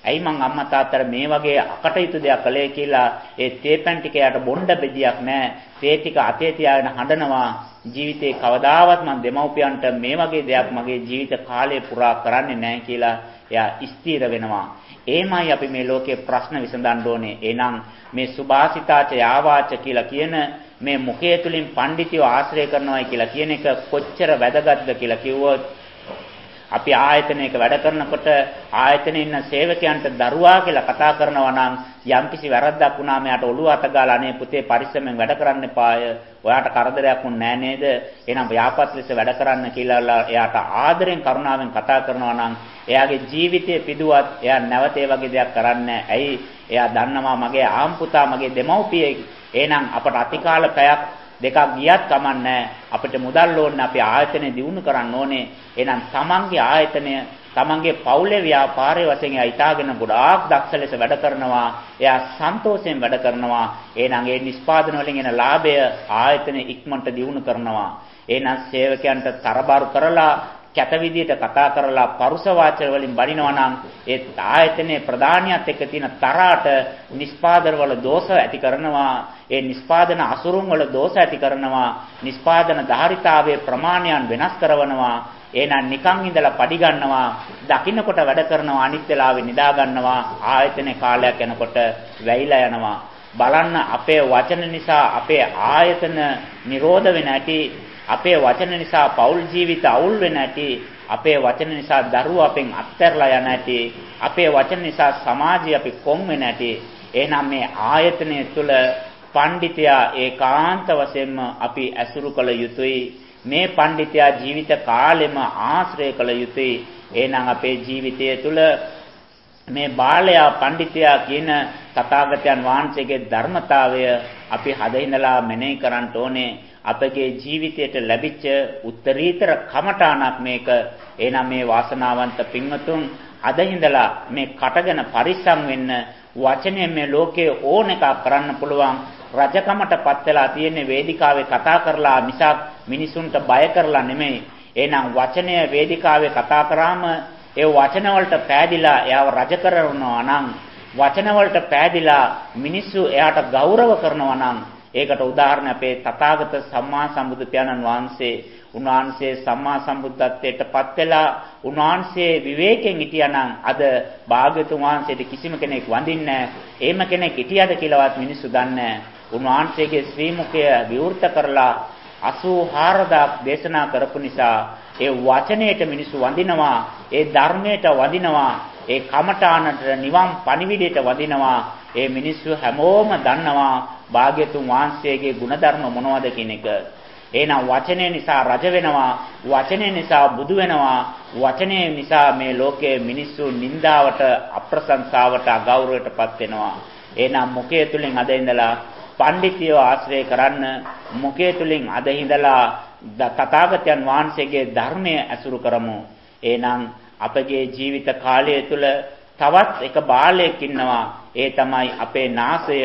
ඇයි මං අම්මා තාත්තට මේ වගේ අකටයුතු දෙයක් කළේ කියලා ඒ තේපැන් ටික යට බොණ්ඩ බෙදියක් නැහැ. තේ ටික අතේ තියාගෙන හඬනවා. ජීවිතේ කවදාවත් මං දෙමව්පියන්ට මේ වගේ දෙයක් මගේ ජීවිත කාලය පුරා කරන්නේ නැහැ කියලා එයා ස්ථිර වෙනවා. එහෙමයි අපි මේ ලෝකේ ප්‍රශ්න විසඳන්න ඕනේ. එහෙනම් මේ සුභාසිතාච යාවාච කියලා කියන මේ මුඛය තුලින් පඬිතිව ආශ්‍රය කරනවායි කියලා කියන එක කොච්චර වැදගත්ද කියලා කිව්වොත් අපි ආයතනයක වැඩ කරනකොට ආයතනයේ ඉන්න සේවකයන්ට දරුවා කියලා කතා කරනවා නම් යම්කිසි වැරද්දක් වුණාම යාට ඔළුව අත ගාලා අනේ පුතේ පරිස්සමෙන් වැඩ කරන්න එපාය. ඔයාට කරදරයක් වුණ නෑ නේද? එහෙනම් ව්‍යාපත් ලෙස වැඩ කරන්න කියලා එයාට ආදරෙන් කරුණාවෙන් කතා කරනවා නම් එයාගේ ජීවිතය පිදුවත් එයා නැවත ඒ වගේ දෙයක් කරන්නේ නැහැ. ඇයි? එයා දන්නවා මගේ ආම්පුතා මගේ දෙමව්පියෙක්. එහෙනම් අපට අතිකාල පැයක් දෙකක් ගියත් කමන්නේ අපිට මුදල් ඕනේ අපි ආයතනය දියුණු කරන්න ඕනේ. එහෙනම් තමන්ගේ ආයතනය තමන්ගේ පවුලේ ව්‍යාපාරයේ වශයෙන් එයා ඊටාගෙන ගොඩාක් දක්ෂ ලෙස වැඩ කරනවා. එයා සන්තෝෂයෙන් වැඩ කරනවා. එහෙනම් ඒ නිෂ්පාදන වලින් එන ලාභය ආයතනය ඉක්මනට දියුණු කරනවා. එහෙනම් සේවකයන්ට තරබාරු කරලා කැත විදියට කතා කරලා පරුස වාචන වලින් බනිනවා නම් ඒ ආයතනයේ ප්‍රධානියත් එක්ක තියෙන තරහට නිෂ්පාදන වල දෝෂ ඇති කරනවා. ඒ නිෂ්පාදන අසුරුන් වල දෝෂ ඇති කරනවා. නිෂ්පාදන ධාරිතාවයේ ප්‍රමාණයන් වෙනස් කරනවා. එහෙනම් නිකන් ඉඳලා පඩි ගන්නවා. දකින්නකොට වැඩ කරනවා අනිත් වෙලාවේ නිදා ගන්නවා. ආයතනයේ කාලයක් යනකොට වැහිලා යනවා. බලන්න අපේ වචන නිසා අපේ ආයතන නිරෝධ වෙන ඇති. අපේ වචන නිසා පෞල් ජීවිත අවුල් වෙන ඇති. අපේ වචන නිසා දරුවෝ අපෙන් අත්හැරලා යන ඇති. අපේ වචන නිසා සමාජය අපි කොම් වෙන ඇති. එහෙනම් මේ ආයතනය තුළ පඬිතයා ඒකාන්ත වශයෙන්ම අපි ඇසුරු කළ යුතුයි. මේ පඬිතයා ජීවිත කාලෙම ආශ්‍රය කළ යුතුයි. එහෙනම් අපේ ජීවිතය තුළ මේ බාලයා පඬිතයා කියන තථාගතයන් වහන්සේගේ ධර්මතාවය අපි හදින්දලා මෙනෙහි කරන්න ඕනේ. අපගේ ජීවිතයට ලැබිච්ච උත්තරීතර කමඨාණක් මේක. එහෙනම් මේ වාසනාවන්ත පින්වතුන් අද ඉඳලා මේ කටගෙන පරිස්සම් වෙන්න වචනයෙන් මේ ලෝකයේ ඕන එකක් කරන්න පුළුවන්. රජකමටපත් වෙලා තියෙන වේදිකාවේ කතා කරලා මිසක් මිනිසුන්ට බය කරලා නෙමෙයි. එහෙනම් වචනය වේදිකාවේ කතා කරාම ඒ වචන වලට පෑදිලා එයාව රජ කරනවා නම් වචන වලට පෑදිලා මිනිස්සු එයාට ගෞරව කරනවා නම් ඒකට උදාහරණ අපේ තථාගත සම්මා සම්බුදු පියාණන් වහන්සේ. උන්වහන්සේ සම්මා සම්බුද්ධත්වයට පත් වෙලා උන්වහන්සේ විවේකයෙන් හිටියානම් අද භාග්‍යතුන් වහන්සේට කිසිම කෙනෙක් වඳින්නේ නැහැ. එහෙම කෙනෙක් හිටියද කියලාවත් මිනිස්සු දන්නේ නැහැ. උන්වහන්සේගේ ශ්‍රී මුඛය විවෘත කරලා 84000ක් දේශනා කරපු නිසා ඒ වචනයට මිනිස්සු වඳිනවා. ඒ ධර්මයට වඳිනවා. ඒ කමඨානට නිවන් පණිවිඩයට වඳිනවා. ඒ මිනිස්සු හැමෝම දන්නවා භාග්‍යතුන් වහන්සේගේ ගුණධර්ම මොනවද කියන එක. එහෙනම් වචනය නිසා රජ වෙනවා. වචනය නිසා බුදු වෙනවා. වචනය නිසා මේ ලෝකයේ මිනිස්සු නින්දාවට, අප්‍රශංසාවට, අගෞරවයටපත් වෙනවා. එහෙනම් මුඛය තුලින් අද ඉඳලා පඬිතියෝ ආශ්‍රය කරන්න. මුඛය තුලින් අද ඉඳලා තථාගතයන් වහන්සේගේ ධර්මය ඇසුරු කරමු. එහෙනම් අපගේ ජීවිත කාලය තුල තවත් එක බාලයෙක් ඉන්නවා. ඒ තමයි අපේ නාසය.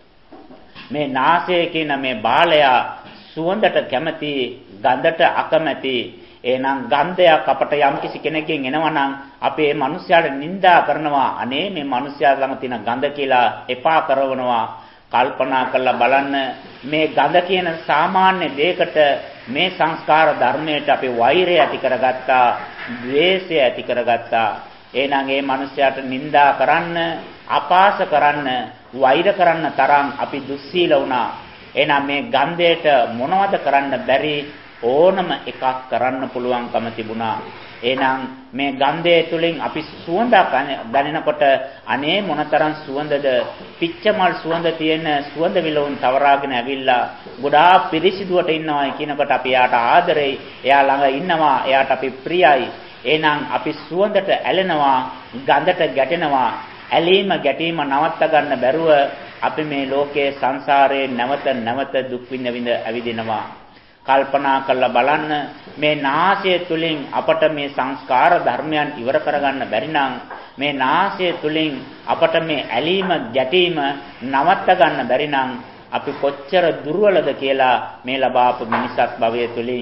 මේ නාසය කියන මේ බාලයා සුවඳට කැමති, ගඳට අකමැති. එහෙනම් ගන්ධයක් අපට යම්කිසි කෙනෙක්ගෙන් එනවා නම් අපි මේ මිනිස්යාට නිඳා කරනවා. අනේ මේ මිනිස්යා ළඟ තියෙන ගඳ කියලා එපා කරනවා. කල්පනා කරලා බලන්න මේ ගඳ කියන සාමාන්‍ය දෙයකට මේ සංස්කාර ධර්මයට අපි වෛරය ඇති කරගත්තා, ද්වේෂය ඇති කරගත්තා. එහෙනම් මේ මිනිස්යාට නිඳා කරන්න, අපාස කරන්න, වෛර කරන්න තරම් අපි දුස්සීල වුණා. එහෙනම් මේ ගන්ධයට මොනවද කරන්න බැරි ඕනම එකක් කරන්න පුළුවන්කම තිබුණා. එහෙනම් මේ ගන්ධය තුලින් අපි සුවඳක් දැනෙනකොට අනේ මොනතරම් සුවඳද, පිච්චමල් සුවඳ තියෙන සුවඳ විලවුන් තවරාගෙන ඇවිල්ලා ගොඩාක් පිරිසිදුවට ඉන්නවා කියනකොට අපි යාට ආදරෙයි, එයා ළඟ ඉන්නවා, එයාට අපි ප්‍රියයි. එහෙනම් අපි සුවඳට ඇලෙනවා, ගඳට ගැටෙනවා. ඇලීම ගැටීම නවත්ත ගන්න බැරුව අපි මේ ලෝකයේ සංසාරයේ නැවත දුක් විඳ ඇවිදිනවා. කල්පනා කරලා බලන්න මේ නාසය තුලින් අපට මේ සංස්කාර ධර්මයන් ඉවර කරගන්න බැරි නම්, මේ නාසය තුලින් අපට මේ ඇලීම ගැටීම නවත්ත ගන්න බැරි නම් අපි කොච්චර දුර්වලද කියලා මේ ලබාපු මිනිසත් භවය තුලින්.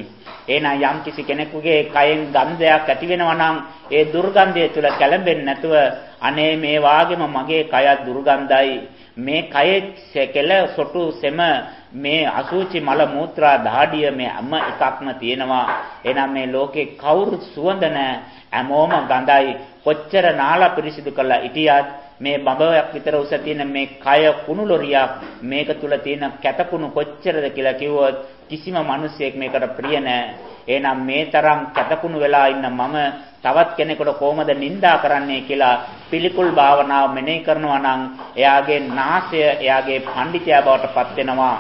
එහෙනම් යම් කිසි කෙනෙකුගේ කයෙන් ගන්ධයක් ඇති වෙනවා නම් ඒ දුර්ගන්ධය තුල කැළඹෙන්නේ නැතුව අනේ මේ වාගේම මගේ කයත් දුර්ගන්ධයි. මේ කයේ කෙල සොටු සෙම මේ අසුචි මල මූත්‍රා දහඩිය මේ හැම එකක්ම තියෙනවා. එහෙනම් මේ ලෝකේ කවුරුත් සුවඳ නැහැ. හැමෝම ගඳයි. කොච්චර නාලා පිරිසිදු කරලා හිටියත් මේ බඹයක් විතර උස තියෙන මේ කය කුණු ලොරියක් මේක තුල තියෙන කැතකුණු කොච්චරද කියලා කිව්වොත් කිසිම මිනිසෙක් මේකට ප්‍රිය නැහැ. එහෙනම් මේ තරම් කැතකුණු වෙලා ඉන්න මම තවත් කෙනෙකුට කොහොමද නිඳා කරන්නේ කියලා පිළිකුල් භාවනාව මෙනෙහි කරනවා නම් එයාගේ නාසය එයාගේ පඬිතයා බවට පත් වෙනවා.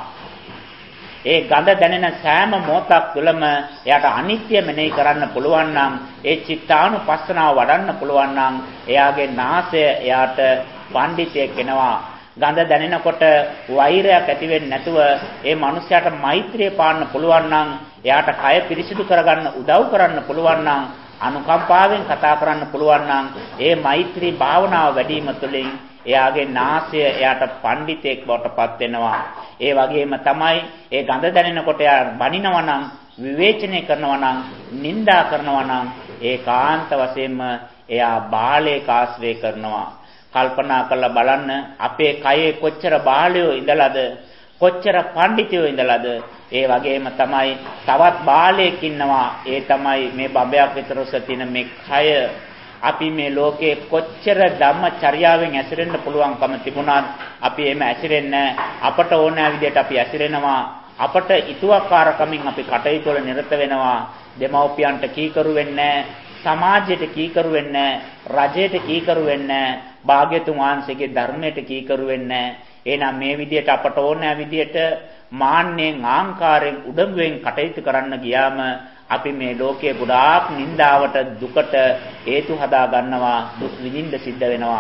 ඒ ගඳ දැනෙන සෑම මොහොතක් තුළම එයාට අනිත්‍ය මෙනෙහි කරන්න පුළුවන් නම් ඒ චිත්තානුපස්සනාව වඩන්න පුළුවන් නම් එයාගේ නාසය එයාට පඬිතෙක් වෙනවා. ගඳ දැනෙනකොට වෛරයක් ඇති වෙන්නේ නැතුව ඒ මනුස්සයාට මෛත්‍රිය පාන්න පුළුවන් නම් එයාට කය පිරිසිදු කරගන්න උදව් කරන්න පුළුවන් නම් අනුකම්පාවෙන් කතා කරන්න පුළුවන් නම් ඒ මෛත්‍රී භාවනාව වැඩිම තුළින් එයාගේ නාසය එයාට පඬිතෙක් බවට පත් වෙනවා. ඒ වගේම තමයි ඒ ගඳ දැනෙනකොට එයා බනිනවා නම් විවේචනය කරනවා නම් නිඳා කරනවා නම් ඒකාන්ත වශයෙන්ම එයා බාලයෙක් ආශ්‍රය කරනවා. කල්පනා කරලා බලන්න අපේ කයේ කොච්චර බාලයෝ ඉඳලාද කොච්චර පඬිතුයෝ ඉඳලාද. ඒ වගේම තමයි තවත් බාලයෙක් ඉන්නවා. ඒ තමයි මේ බඹයක් විතර උස තියෙන මේ කය. අපි මේ ලෝකේ කොච්චර ධම්මචර්යාවෙන් ඇසිරෙන්න පුළුවන්කම තිබුණත් අපි එහෙම ඇසිරෙන්නේ අපට ඕන විදිහට අපි ඇසිරෙනවා. අපට ඊතුවක්කාරකමින් අපි කටයුතු වල නිරත වෙනවා. දෙමව්පියන්ට කීකරු වෙන්නේ සමාජයට කීකරු වෙන්නේ රජයට කීකරු වෙන්නේ භාග්‍යතුන් වහන්සේගේ ධර්මයට කීකරු වෙන්නේ. එහෙනම් මේ විදිහට අපට ඕන විදිහට මාන්නෙන් ආංකාරයෙන් උඩඟුවෙන් කටයුතු කරන්න ගියාම අපි මේ ලෝකයේ ගොඩාක් නිന്ദාවට දුකට හේතු හදා ගන්නවා. දුක් විඳින්න සිද්ධ වෙනවා.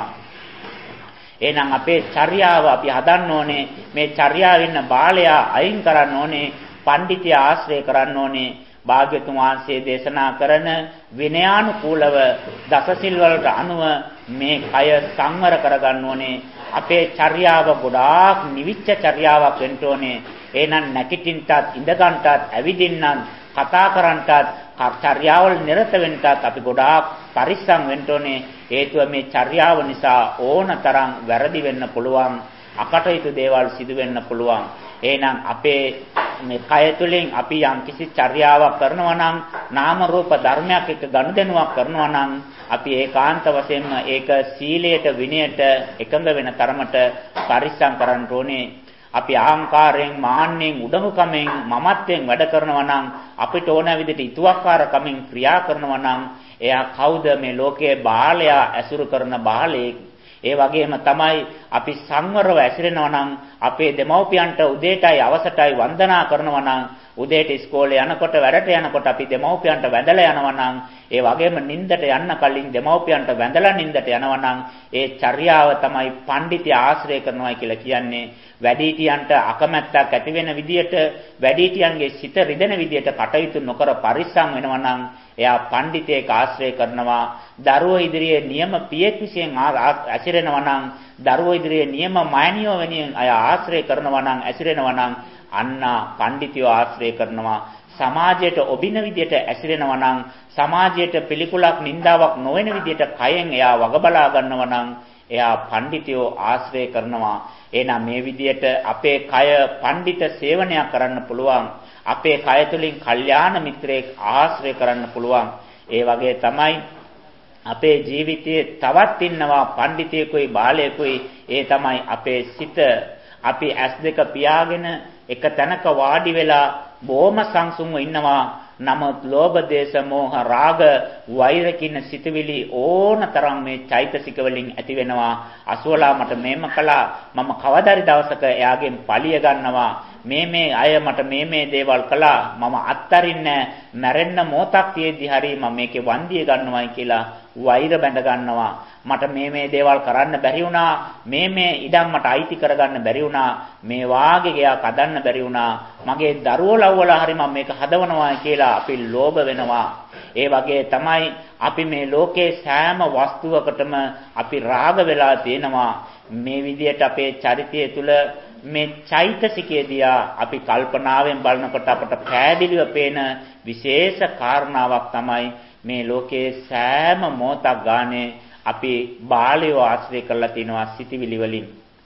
එහෙනම් අපේ චර්යාව අපි හදන්න ඕනේ. මේ චර්යාවෙ ඉන්න බාලයා අයින් කරන්න ඕනේ. පඬිතිය ආශ්‍රය කරන්න ඕනේ. භාග්‍යතුන් වහන්සේ දේශනා කරන විනයානුකූලව දසසිල් වලට අනුව මේ කය සංවර කරගන්න ඕනේ. අපේ චර්යාව ගොඩාක් නිවිච්ච චර්යාවක් වෙන්න ඕනේ. එහෙනම් නැකිටින්නටත් ඉඳගන්නටත් ඇවිදින්නත් කතා කරන්නටත් චර්යාවල් නිරත වෙන්නටත් අපි ගොඩාක් පරිස්සම් වෙන්න ඕනේ. හේතුව මේ චර්යාව නිසා ඕනතරම් වැරදි වෙන්න පුළුවන්. අකටයුතු දේවල් සිදු වෙන්න පුළුවන්. එහෙනම් අපේ මේ කය තුළින් අපි යම් කිසි චර්යාවක් කරනවා නම් නාම රූප ධර්මයක් එක්ක ගනුදෙනුවක් කරනවා නම් අපි ඒකාන්ත වශයෙන්ම ඒක සීලයට විනයට එකඟ වෙන තරමට පරිස්සම් කරන්න ඕනේ. අපි අහංකාරයෙන් මාන්නෙන් උඩඟුකමෙන් මමත්වයෙන් වැඩ කරනවා නම් අපිට ඕන විදිහට ඊතුවක්කාරකමින් ක්‍රියා කරනවා නම් එයා කවුද මේ ලෝකයේ බාලයා ඇසුරු කරන බාලයෙක්. ඒ වගේම තමයි අපි සංවරව ඇසිරෙනවා නම් අපේ දෙමව්පියන්ට උදේටයි අවසටයි වන්දනා කරනවා නම් උදේට ඉස්කෝලේ යනකොට වැඩට යනකොට අපි දෙමව්පියන්ට වැඳලා යනවා නම් ඒ වගේම නිින්දට යන්න කලින් දෙමව්පියන්ට වැඳලා නිින්දට යනවා නම් ඒ චර්යාව තමයි පඬිතිය ආශ්‍රය කරනවා කියලා කියන්නේ. වැඩිහිටියන්ට අකමැත්තක් ඇති වෙන විදියට වැඩිහිටියන්ගේ සිත රිදෙන විදියට කටයුතු නොකර පරිස්සම් වෙනවා නම් එයා පඬිතෙක් ආශ්‍රය කරනවා. දරුවෝ ඉදිරියේ නියම පියෙක් විසින් ඇසිරෙනවා නම් දරුවෝ ඉදිරියේ නියම මෑණියෝ වෙනින් අය ආශ්‍රය කරනවා නම් ඇසිරෙනවා නම් අන්න පඬිතියෝ ආශ්‍රය කරනවා. සමාජයට ඔබින විදියට ඇසිරෙනවා නම් සමාජයට පිළිකුලක් නින්දාවක් නොවන විදියට කයෙන් එයා වග බලා ගන්නවා නම් එයා පඬිතියෝ ආශ්‍රය කරනවා. එහෙනම් මේ විදියට අපේ කය පඬිත සේවනයක් කරන්න පුළුවන්. අපේ කය තුලින් කල්යාණ මිත්‍රයෙක් ආශ්‍රය කරන්න පුළුවන්. ඒ වගේ තමයි අපේ ජීවිතයේ තවත් ඉන්නවා පඬිතියෙකුයි බාලයෙකුයි. ඒ තමයි අපේ සිත. අපි S2 පියාගෙන එක තැනක වාඩි වෙලා බොහොම සංසුන්ව ඉන්නවා. නමුත් ලෝභ දේශ මොහ රාග වෛර කින සිතවිලි ඕනතරම් මේ චෛතසික වලින් ඇති වෙනවා. අසුවලා මට මේම කළා මම කවදාරි දවසක එයාගෙන් පලිය ගන්නවා. මේ අය මට මේ දේවල් කළා මම අත්තරින්නේ මැරෙන්න මොහොතක් තියේදී හරි මම මේකේ වන්දිය ගන්නවායි කියලා වෛර බැඳ ගන්නවා. මට මේ දේවල් කරන්න බැරි වුණා. මේ ඉඩම් මට අයිති කරගන්න බැරි වුණා. මේ වාගේ ගයක් හදන්න බැරි වුණා. මගේ දරුවෝ ලව්වලා හරි මම මේක හදවනවා කියලා අපි ලෝභ වෙනවා. ඒ වගේ තමයි අපි මේ ලෝකේ සෑම වස්තුවකටම අපි රාග වෙලා තියෙනවා. මේ විදිහට අපේ චරිතය තුළ මේ චෛතසිකයේදී අපි කල්පනාවෙන් බලනකොට අපට පැහැදිලිව පේන විශේෂ කාරණාවක් තමයි මේ ලෝකයේ සෑම මොහොතක් ගානේ අපි බාලයව ආශ්‍රය කරලා තිනවා සිටිවිලි වලින්.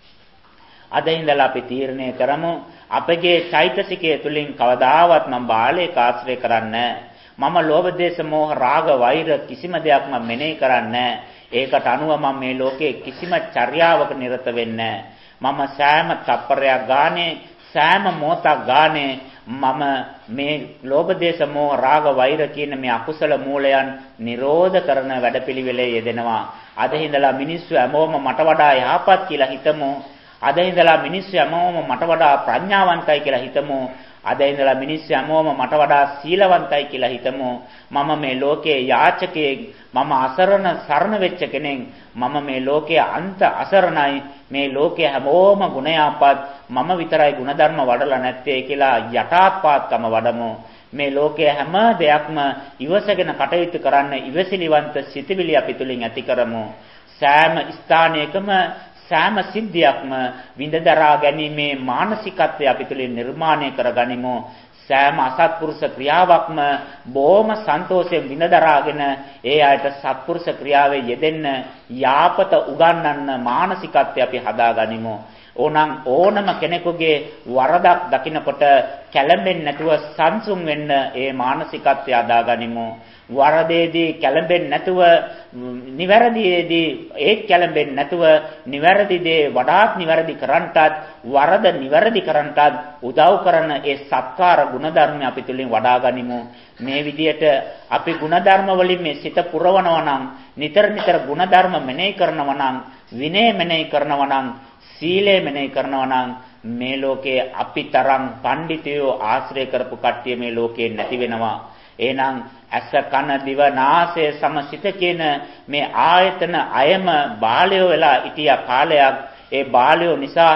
අද ඉඳලා අපි තීරණය කරමු අපගේ චෛතසිකය තුලින් කවදාවත් මම බාලයක ආශ්‍රය කරන්නේ මම ලෝභ දේශ මොහ රාග වෛර කිසිම දෙයක් මම මෙනෙහි කරන්නේ ඒකට අනුව මම මේ ලෝකයේ කිසිම චර්යාවක නිරත වෙන්නේ මම සෑම තප්පරයක් ගානේ සෑම මොහොතක් ගානේ මම මේ ලෝභ දේශ මොහ රාග වෛර කියන මේ අකුසල මූලයන් නිරෝධ කරන වැඩපිළිවෙලේ යෙදෙනවා. අද ඉඳලා මිනිස්සු හැමෝම මට වඩා යහපත් කියලා හිතමු. අද ඉඳලා මිනිස්සු හැමෝම මට වඩා ප්‍රඥාවන්තයි කියලා හිතමු. අද ඉඳලා මිනිස්සු හැමෝම මට වඩා සීලවන්තයි කියලා හිතමු. මම මේ ලෝකයේ යාචකයෙක්, මම අසරණ සරණ වෙච්ච කෙනෙක්, මම මේ ලෝකයේ අන්ත අසරණයි, මේ ලෝකයේ හැමෝම ගුණයාපත්, මම විතරයි ಗುಣධර්ම වඩලා නැත්තේ කියලා යටාත්පාත්කම වඩමු. මේ ලෝකයේ හැම දෙයක්ම ඉවසගෙන කටයුතු කරන්න ඉවසිලිවන්ත සිතවිලි අපි තුලින් ඇති කරමු. සෑම ස්ථානයකම සෑම සිද්ධියක්ම විඳදරා ගැනීමේ මානසිකත්වය අපි තුළින් නිර්මාණය කරගනිමු. සෑම අසත්පුරුෂ ක්‍රියාවක්ම බොහොම සන්තෝෂයෙන් විඳදරාගෙන ඒ අයට සත්පුරුෂ ක්‍රියාවේ යෙදෙන්න යාපත උගන්වන්න මානසිකත්වය අපි හදාගනිමු. ඕනම කෙනෙකුගේ වරදක් දකිනකොට කැළඹෙන්නේ නැතුව සංසුන් වෙන්න ඒ මානසිකත්වය හදාගනිමු. වරදේදී කැළඹෙන්නේ නැතුව නිවැරදියේදී ඒත් කැළඹෙන්නේ නැතුව නිවැරදි දේ වඩාත් නිවැරදි කරන්ටත් වරද නිවැරදි කරන්ටත් උදව් කරන ඒ සත්කාර ගුණධර්ම අපි තුලින් වඩා ගනිමු. මේ විදියට අපි ගුණධර්ම වලින් මේ සිත පුරවනවා නම් නිතර ගුණධර්ම මෙනෙහි කරනවා නම් විනය මෙනෙහි කරනවා නම් සීලය මෙනෙහි කරනවා නම් මේ ලෝකයේ අපිතරම් පඬිතුයෝ ආශ්‍රය කරපු කට්ටිය මේ ලෝකේ නැති වෙනවා. එහෙනම් ඇස කන දිව නාසය සමසිත කියන මේ ආයතන අයම බාලයෝ වෙලා හිටිය කාලයක් ඒ බාලයෝ නිසා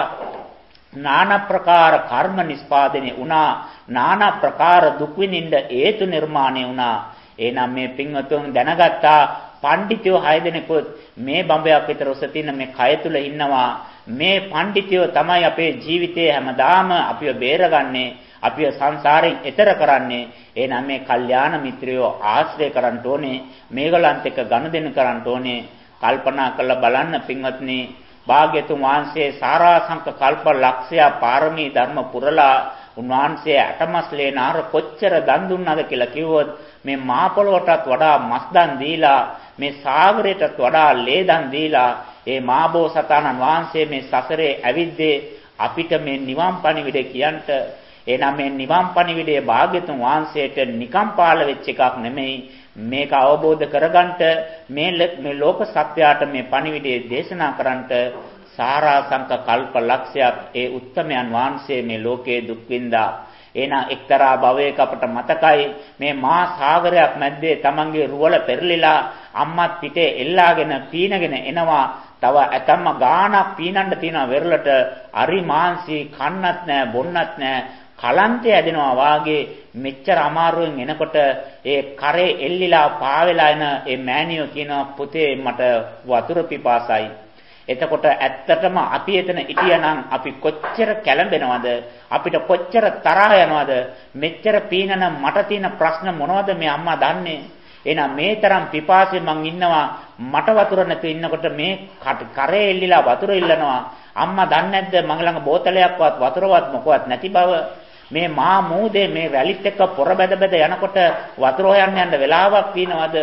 নানা ප්‍රකාර කර්ම නිස්පාදනය වුණා. নানা ප්‍රකාර දුක් විඳින්න හේතු නිර්මාණය වුණා. එහෙනම් මේ පින්වතුන් දැනගත්තා පඬිතුයෝ 6 දෙනෙකුත් මේ බඹයක් විතර උස තියෙන මේ කය තුල ඉන්නවා. මේ පඬිතුයෝ තමයි අපේ ජීවිතේ හැමදාම අපිව බේරගන්නේ, අපිව සංසාරයෙන් එතර කරන්නේ. එහෙනම් මේ කල්යාණ මිත්‍රයෝ ආශ්‍රය කරන්න ඕනේ. මේගොල්ලන්ට එක ගනුදෙනු කරන්න ඕනේ. කල්පනා කරලා බලන්න පින්වත්නි, භාග්‍යතුන් වහන්සේ සාරාංශක කල්ප ලක්ෂය පාරමී ධර්ම පුරලා උන්වහන්සේ අටමස්ලේ නාර කොච්චර දන් දුන්නාද කියලා කිව්වොත් මේ මහ පොළොවටත් වඩා මස් දන් දීලා, මේ සාගරයටත් වඩා ලේ දන් දීලා ඒ මාබෝසතාණන් වහන්සේ මේ සසරේ ඇවිද්දේ අපිට මේ නිවන් පණිවිඩය කියන්ට. එහෙනම් මේ නිවන් පණිවිඩයේ භාග්‍යතුන් වහන්සේට නිකම් පාළ වෙච්ච එකක් නෙමෙයි. මේක අවබෝධ කරගන්නට මේ ලෝක සත්‍යයට මේ පණිවිඩය දේශනා කරන්නට සාරාංශක කල්ප ලක්ෂයක් ඒ උත්තමයන් වහන්සේ මේ ලෝකයේ දුක් විඳා. එහෙනම් එක්තරා භවයක අපට මතකයි මේ මහා සාගරයක් මැද්දේ තමන්ගේ රුවල පෙරලිලා අම්මත් පිටේ එල්ලාගෙන පීනගෙන එනවා. තව ඇතම්ම ගානක් පීනන්න තියෙන වෙරළට අරි මාංශී කන්නත් නැහැ බොන්නත් නැහැ. කලන්තය ඇදෙනවා වාගේ මෙච්චර අමාරුවෙන් එනකොට ඒ කරේ එල්ලිලා පාවෙලා එන ඒ මෑණියෝ කියනවා පුතේ මට වතුර පිපාසයි. එතකොට ඇත්තටම අපි එතන හිටියනම් අපි කොච්චර කැළඹෙනවද, අපිට කොච්චර තරහ යනවද, මෙච්චර පීනන මට තියෙන ප්‍රශ්න මොනවද මේ අම්මා දන්නේ. එහෙනම් මේ තරම් පිපාසයෙන් මං ඉන්නවා, මට වතුර නැතුව ඉන්නකොට මේ කරේ එල්ලිලා වතුර ඉල්ලනවා. අම්මා දන්නේ නැද්ද මං ළඟ බෝතලයක්වත් වතුරවත් මොකවත් නැති බව. මේ මහා මූදේ මේ වැලිත් එක්ක පොර බැද යනකොට වතුර හොයන්න යන්න වෙලාවක් තියනවද?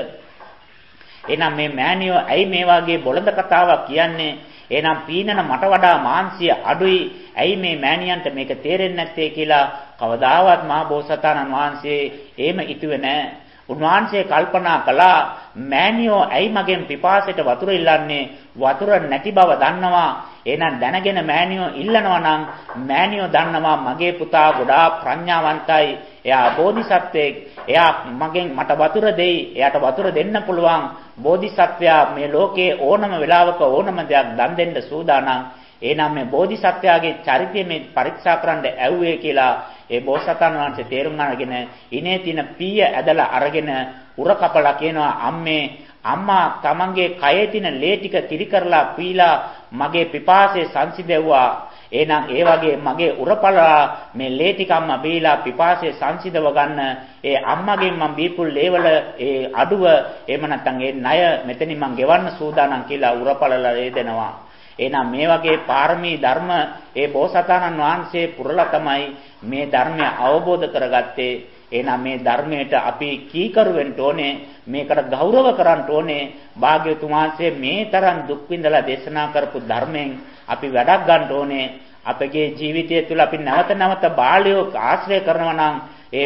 එහෙනම් මේ මෑණියෝ ඇයි මේ වගේ බොළඳ කතාවක් කියන්නේ? එහෙනම් පීනන මට වඩා මාංශය අඩුයි. ඇයි මේ මෑණියන්ට මේක තේරෙන්නේ නැත්තේ කියලා කවදාවත් මහා බෝසතාණන් වහන්සේ එහෙම හිතුවේ නැහැ. උන්වහන්සේ කල්පනා කළා මෑණියෝ ඇයි මගෙන් පිපාසයට වතුර ඉල්ලන්නේ? වතුර නැති බව දන්නවා. එහෙනම් දැනගෙන මෑණියෝ ඉල්ලනවා නම් මෑණියෝ දන්නවා මගේ පුතා ගොඩාක් ප්‍රඥාවන්තයි. එයා බෝධිසත්වෙක්. එයා මට වතුර දෙයි. එයාට වතුර දෙන්න පුළුවන්. බෝධිසත්වයා මේ ලෝකේ ඕනම වෙලාවක ඕනම දෙයක් දන් දෙන්න සූදානම්. එහෙනම් මේ බෝධිසත්වයාගේ චරිතය මේ පරීක්ෂා කරන්න ඇව්වේ කියලා ඒ බෝසතාණන් වහන්සේ තේරුම් අරගෙන ඉනේ තියෙන පීය ඇදලා අරගෙන උර කපලා කියනවා අම්මා තමන්ගේ කයේ තියෙන ලේ ටික කිරි කරලා පීලා මගේ පිපාසය සංසිඳෙව්වා. එහෙනම් ඒ වගේ මගේ උරපළලා මේ ලේ ටිකක්ම බීලා පිපාසය සංසිඳව ගන්න ඒ අම්මගෙන් මම බීපු ලේවල ඒ අඩුව එහෙම නැත්නම් ඒ ණය මෙතනින් මම ගෙවන්න සූදානම් කියලා උරපළලා දෙනවා. එහෙනම් මේ වගේ පාරමී ධර්ම ඒ බෝසතාණන් වහන්සේ පුරලා තමයි මේ ධර්මය අවබෝධ කරගත්තේ. එහෙනම් මේ ධර්මයට අපි කීකරු වෙන්න ඕනේ, මේකට ගෞරව කරන්න ඕනේ. භාග්‍යවතුන් වහන්සේ මේ තරම් දුක් විඳලා දේශනා කරපු ධර්මයෙන් අපි වැඩක් ගන්න ඕනේ. අපගේ ජීවිතය තුළ අපි නැවත නැවත බාලයෝ ආශ්‍රය කරනවා නම් ඒ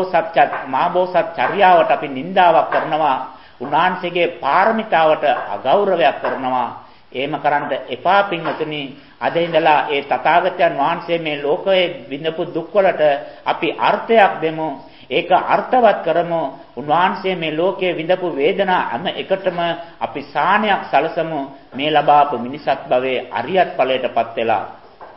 මාබෝසත් චර්යාවට අපි නිඳාවක් කරනවා. උන්වහන්සේගේ පාරමිතාවට අගෞරවයක් කරනවා. එහෙම කරන්න එපා පින්වතුනි. අද ඉඳලා ඒ තථාගතයන් වහන්සේ මේ ලෝකයේ විඳපු දුක් වලට අපි අර්ථයක් දෙමු. ඒක අර්ථවත් කරමු. උන්වහන්සේ මේ ලෝකයේ විඳපු වේදනා හැම එකටම අපි සාහනයක් සලසමු. මේ ලබාපු මිනිසත් භවයේ අරියත් ඵලයටපත් වෙලා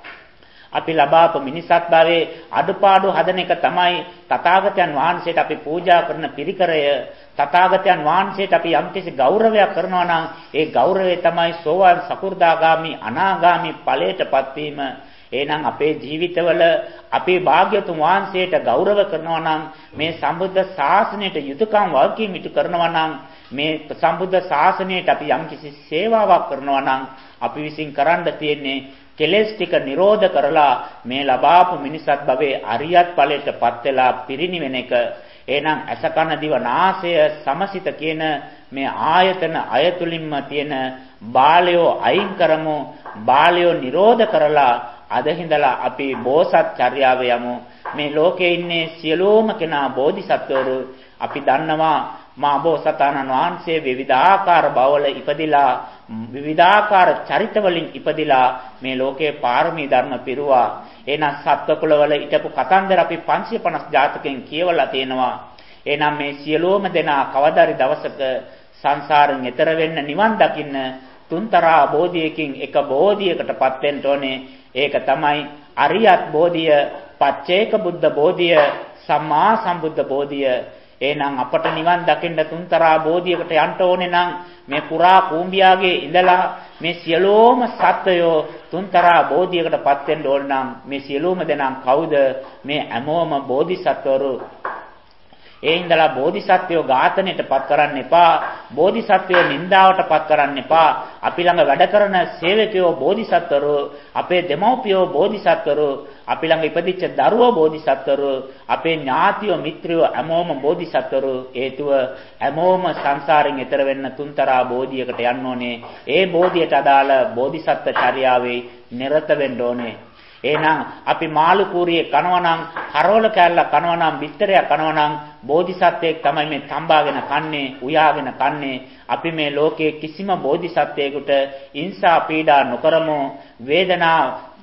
අපි ලබාපු මිනිසත් භවයේ අඩුපාඩු හදන එක තමයි තථාගතයන් වහන්සේට අපි පූජා කරන පිරිකරය. තථාගතයන් වහන්සේට අපි යම්කිසි ගෞරවයක් කරනවා නම් ඒ ගෞරවය තමයි සෝවාන් සකු르දාගාමි අනාගාමි ඵලයටපත් වීම. එහෙනම් අපේ ජීවිතවල අපේ භාග්‍යතුන් වහන්සේට ගෞරව කරනවා නම් මේ සම්බුද්ධ ශාසනයට යුතුයකම් වගකීම් ඉටු කරනවා නම් මේ සම්බුද්ධ ශාසනයට අපි යම්කිසි සේවාවක් කරනවා නම් අපි විසින් කරන්න තියෙන්නේ කෙලෙස් ටික නිරෝධ කරලා මේ ලබාපු මිනිසත් භවයේ අරියත් ඵලයටපත් වෙලා පිරිනිවෙන එක. එහෙනම් අසකන දිව නාසය සමසිත කියන මේ ආයතන අයතුලින්ම තියෙන බාලයෝ අයින් කරමු. බාලයෝ නිරෝධ කරලා අදහිඳලා අපි බෝසත් චර්යාව යමු. මේ ලෝකේ ඉන්නේ සියලුම කෙනා බෝධිසත්වරු. අපි දන්නවා මා බෝසතාණන් වහන්සේ විවිධාකාර භවවල ඉපදිලා විවිධාකාර චරිත වලින් ඉපදිලා මේ ලෝකේ පාරමී ධර්ම පිරුවා. එහෙනම් සත්ව කුලවල හිටපු කතන්දර අපි 550 ජාතකයෙන් කියවලා තියෙනවා. එහෙනම් මේ සියලුම දෙනා කවදාරි දවසක සංසාරෙන් එතර වෙන්න නිවන් දකින්න තුන්තරා බෝධියකින් එක බෝධියකටපත් වෙන්න ඕනේ. ඒක තමයි අරියත් බෝධිය, පච්චේක බුද්ධ බෝධිය, සම්මා සම්බුද්ධ බෝධිය. එහෙනම් අපට නිවන් දකින්න තුන්තරා බෝධියකට යන්න ඕනේ නම් මේ පුරා කූඹියාගේ ඉඳලා මේ සියලෝම සත්වයෝ තුන්තරා බෝධියකටපත් වෙන්න ඕන නම් මේ සියලෝම දෙනා කවුද? මේ හැමෝම බෝධිසත්වරු. ඒ ඉඳලා බෝධිසත්වයෝ ඝාතනයටපත් කරන්න එපා. බෝධිසත්වයෝ නින්දාවටපත් කරන්න එපා. අපි ළඟ වැඩ කරන සේවකයෝ බෝධිසත්වරු, අපේ දෙමව්පියෝ බෝධිසත්වරු, අපි ළඟ ඉපදිච්ච දරුවෝ බෝධිසත්වරු, අපේ ඥාතියෝ මිත්‍රයෝ හැමෝම බෝධිසත්වරු. හේතුව හැමෝම සංසාරයෙන් එතර වෙන්න තුන්තරා බෝධියකට යන්න ඕනේ. ඒ බෝධියට අදාළ බෝධිසත්ව චර්යාවේ නිරත වෙන්න ඕනේ. එහෙනම් අපි මාළු කූරියේ කනවා නම්, කරවල කෑල්ල කනවා නම්, බිත්තරයක් කනවා නම් බෝධිසත්වයෙක් තමයි මේ තම්බාගෙන කන්නේ, උයාගෙන කන්නේ. අපි මේ ලෝකයේ කිසිම බෝධිසත්වයෙකුට හිංසා පීඩා නොකරමු, වේදනා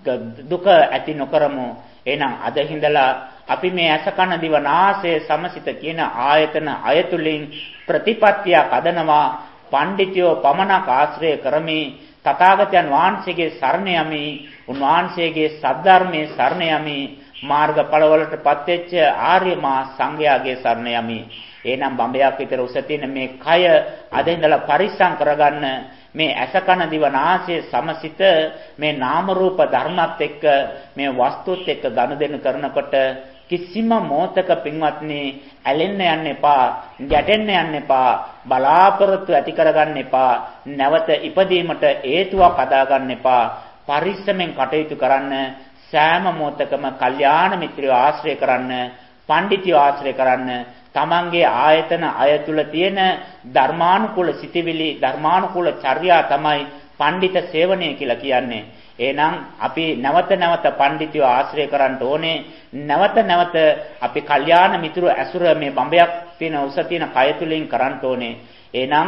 දුක ඇති නොකරමු. එහෙනම් අද හිඳලා අපි මේ ඇස කන දිව නාසය සමසිත කියන ආයතන අයතුලින් ප්‍රතිපත්තියක් අදනවා. පඬිතියෝ පමණක් ආශ්‍රය කරමි. තථාගතයන් වහන්සේගේ සරණ යමි. උන්වහන්සේගේ සද්ධර්මයේ සරණ යමි. මාර්ගඵලවලටපත් වෙච්ච ආර්ය මා සංඝයාගේ සරණ යමි. එහෙනම් බඹයක් විතර උස තියෙන මේ කය අද ඉඳලා පරිස්සම් කරගන්න. මේ ඇස කන දිව නාසය සමසිත මේ නාම රූප ධර්මات එක්ක මේ වස්තුත් එක්ක ගනුදෙනු කරනකොට කිසිම මොහතක පින්වත්නි ඇලෙන්න යන්න එපා, ගැටෙන්න යන්න එපා, බලාපොරොත්තු ඇති කරගන්න එපා, නැවත ඉපදීමට හේතුවක් හදාගන්න එපා. පරිස්සමෙන් කටයුතු කරන්න. සෑම මොහතකම කල්යාණ මිත්‍රයෝ ආශ්‍රය කරන්න, පඬිතියෝ ආශ්‍රය කරන්න. තමන්ගේ ආයතන අයතුල තියෙන ධර්මානුකූල සිටිවිලි, ධර්මානුකූල චර්යා තමයි පඬිත සේවනය කියලා කියන්නේ. එහෙනම් අපි නැවත නැවත පඬිතියෝ ආශ්‍රය කරන්න ඕනේ. නැවත නැවත අපි කල්යාණ මිතුරු ඇසුර මේ බඹයක් තියෙන උස තියෙන කය තුලින් කරන්න ඕනේ. එහෙනම්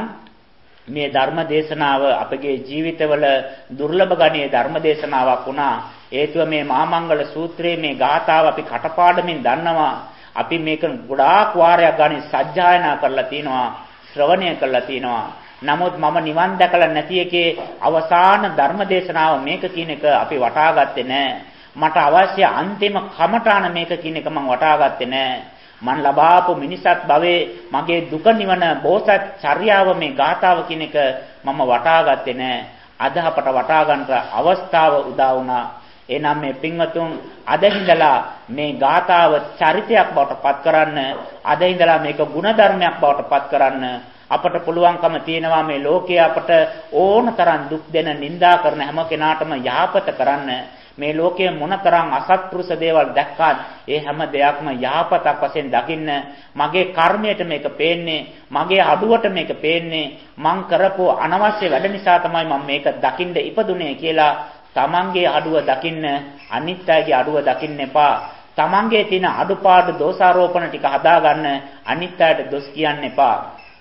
මේ ධර්ම දේශනාව අපගේ ජීවිතවල දුර්ලභ ගණයේ ධර්ම දේශනාවක් වුණා. හේතුව මේ මහා සූත්‍රයේ මේ ගාථාව අපි කටපාඩමින් දන්නවා. අපි මේක ගොඩාක් වාරයක් ගානේ සජ්ජායනා කරලා තිනවා, ශ්‍රවණය කරලා තිනවා. නමුත් මම නිවන් දැකලා නැති එකේ අවසාන ධර්ම දේශනාව මේක කියන එක අපි වටහාගත්තේ නැහැ. මට අවශ්‍ය අන්තිම කමඨාන මේක කියන එක මම වටහාගත්තේ නැහැ. මන් ලබාපු මිනිසත් භවයේ මගේ දුක නිවන බෝසත් චර්යාව මේ ගාථාව කියන එක මම වටහාගත්තේ නැහැ. අද අපට වටහා ගන්න අවස්ථාව උදා වුණා. එනම් මේ පින්වතුන් අද ඉඳලා මේ ගාථාව චරිතයක් බවට පත් කරන්න, අද ඉඳලා මේක ಗುಣධර්මයක් බවට පත් කරන්න අපට පුළුවන්කම තියෙනවා. මේ ලෝකයේ අපට ඕනතරම් දුක් දෙන, නිඳා කරන හැම කෙනාටම යහපත කරන්න. මේ ලෝකයේ මොනතරම් අසත්පුරුෂ දේවල් දැක්කත් ඒ හැම දෙයක්ම යහපතක් වශයෙන් දකින්න. මගේ කර්මයට මේක පේන්නේ, මගේ අඩුවට මේක පේන්නේ, මං කරපු අනවශ්‍ය වැඩ නිසා තමයි මම මේක දකින්න ඉපදුනේ කියලා තමන්ගේ අඩුව දකින්න, අනිත් අයගේ අඩුව දකින්න එපා. තමන්ගේ තියෙන අඩුපාඩු දෝෂාරෝපණ ටික හදාගන්න, අනිත් අයට දොස් කියන්න එපා.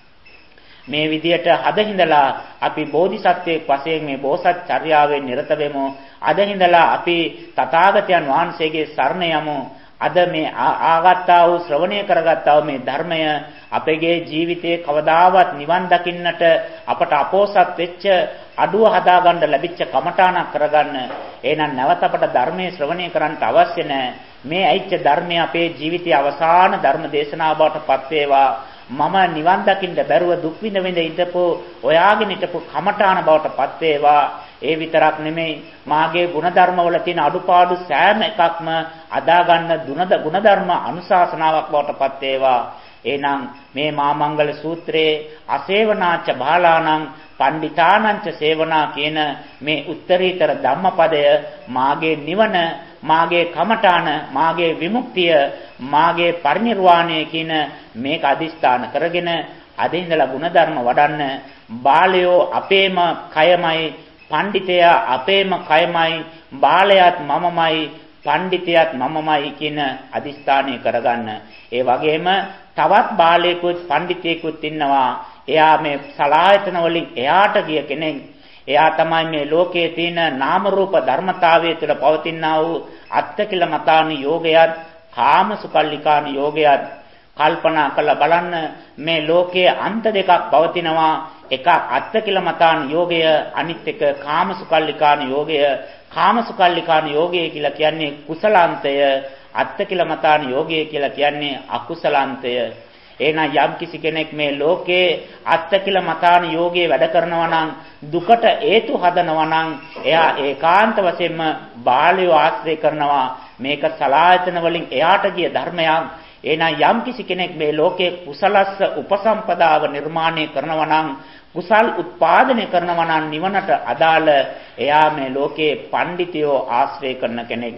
මේ විදියට හදින්දලා අපි බෝධිසත්වයෙක් වශයෙන් මේ බෝසත් චර්යාවෙන් නිරත වෙමු. අදින්දලා අපි තථාගතයන් වහන්සේගේ සරණ යමු. අද මේ ආගත්තා වූ ශ්‍රවණය කරගත්තා වූ මේ ධර්මය අපගේ ජීවිතයේ කවදාවත් නිවන් දකින්නට අපට අපෝසත් වෙච්ච අඩුව හදාගන්න ලැබිච්ච කමඨාණක් කරගන්න. එහෙනම් නැවත අපට ධර්මයේ ශ්‍රවණය කරන්න අවශ්‍ය නැහැ. මේ ඇයිච්ච ධර්මය අපේ ජීවිතයේ අවසාන ධර්ම දේශනාව බවට පත් වේවා. මම නිවන් දකින්න බැරුව දුක් විඳ විඳ ඉඳපු ඔයාගෙන හිටපු කමඨාන බවට පත් වේවා. ඒ විතරක් නෙමෙයි, මාගේ ಗುಣධර්ම වල තියෙන අඩුපාඩු සෑම එකක්ම අදා ගන්න ಗುಣධර්ම අනුශාසනාවක් බවට පත් වේවා. එහෙනම් මේ මාමංගල සූත්‍රයේ අසේවනාච බාලාණං පණ්ඩිතානංච සේවනා කියන මේ උත්තරීතර ධම්මපදය මාගේ නිවන, මාගේ කමඨාන, මාගේ විමුක්තිය, මාගේ පරිනිර්වාණය කියන මේක අදිස්ථාන කරගෙන අද ඉඳලා ಗುಣධර්ම වඩන්න. බාලයෝ අපේම කයමයි, පඬිතයා අපේම කයමයි, බාලයාත් මමමයි, පඬිතයාත් මමමයි කියන අදිස්ථානය කරගන්න. ඒ වගේම තවත් බාලයෙකුත් පඬිතයෙකුත් ඉන්නවා. එයා මේ සලායතන වලින් එයාට ගිය කෙනෙක්. එයා තමයි මේ ලෝකයේ තියෙන නාම රූප ධර්මතාවය තුළ පවතිනා වූ අත්තකිලමතාන යෝගයත්, කාමසුකල්ලිකාන යෝගයත් කල්පනා කරලා බලන්න. මේ ලෝකයේ අන්ත දෙකක් පවතිනවා. එකක් අත්තකිලමතාන යෝගය, අනිත් එක කාමසුකල්ලිකාන යෝගය. කාමසුකල්ලිකාන යෝගය කියලා කියන්නේ කුසලාන්තය, අත්තකිලමතාන යෝගය කියලා කියන්නේ අකුසලාන්තය. එහෙනම් යම් කිසි කෙනෙක් මේ ලෝකේ අත්තකිලමතාන යෝගයේ වැඩ කරනවා නම්, දුකට හේතු හදනවා නම්, එයා ඒකාන්ත වශයෙන්ම බාලයෝ ආශ්‍රය කරනවා. මේක සලායතන වලින් එයාට ගිය ධර්මයක්. එහෙනම් යම් කිසි කෙනෙක් මේ ලෝකයේ කුසලස්ස උපසම්පදාව නිර්මාණය කරනවා නම්, කුසල් උත්පාදනය කරනවා නම් නිවනට අදාළ, එයා මේ ලෝකයේ පඬිතියෝ ආශ්‍රය කරන කෙනෙක්.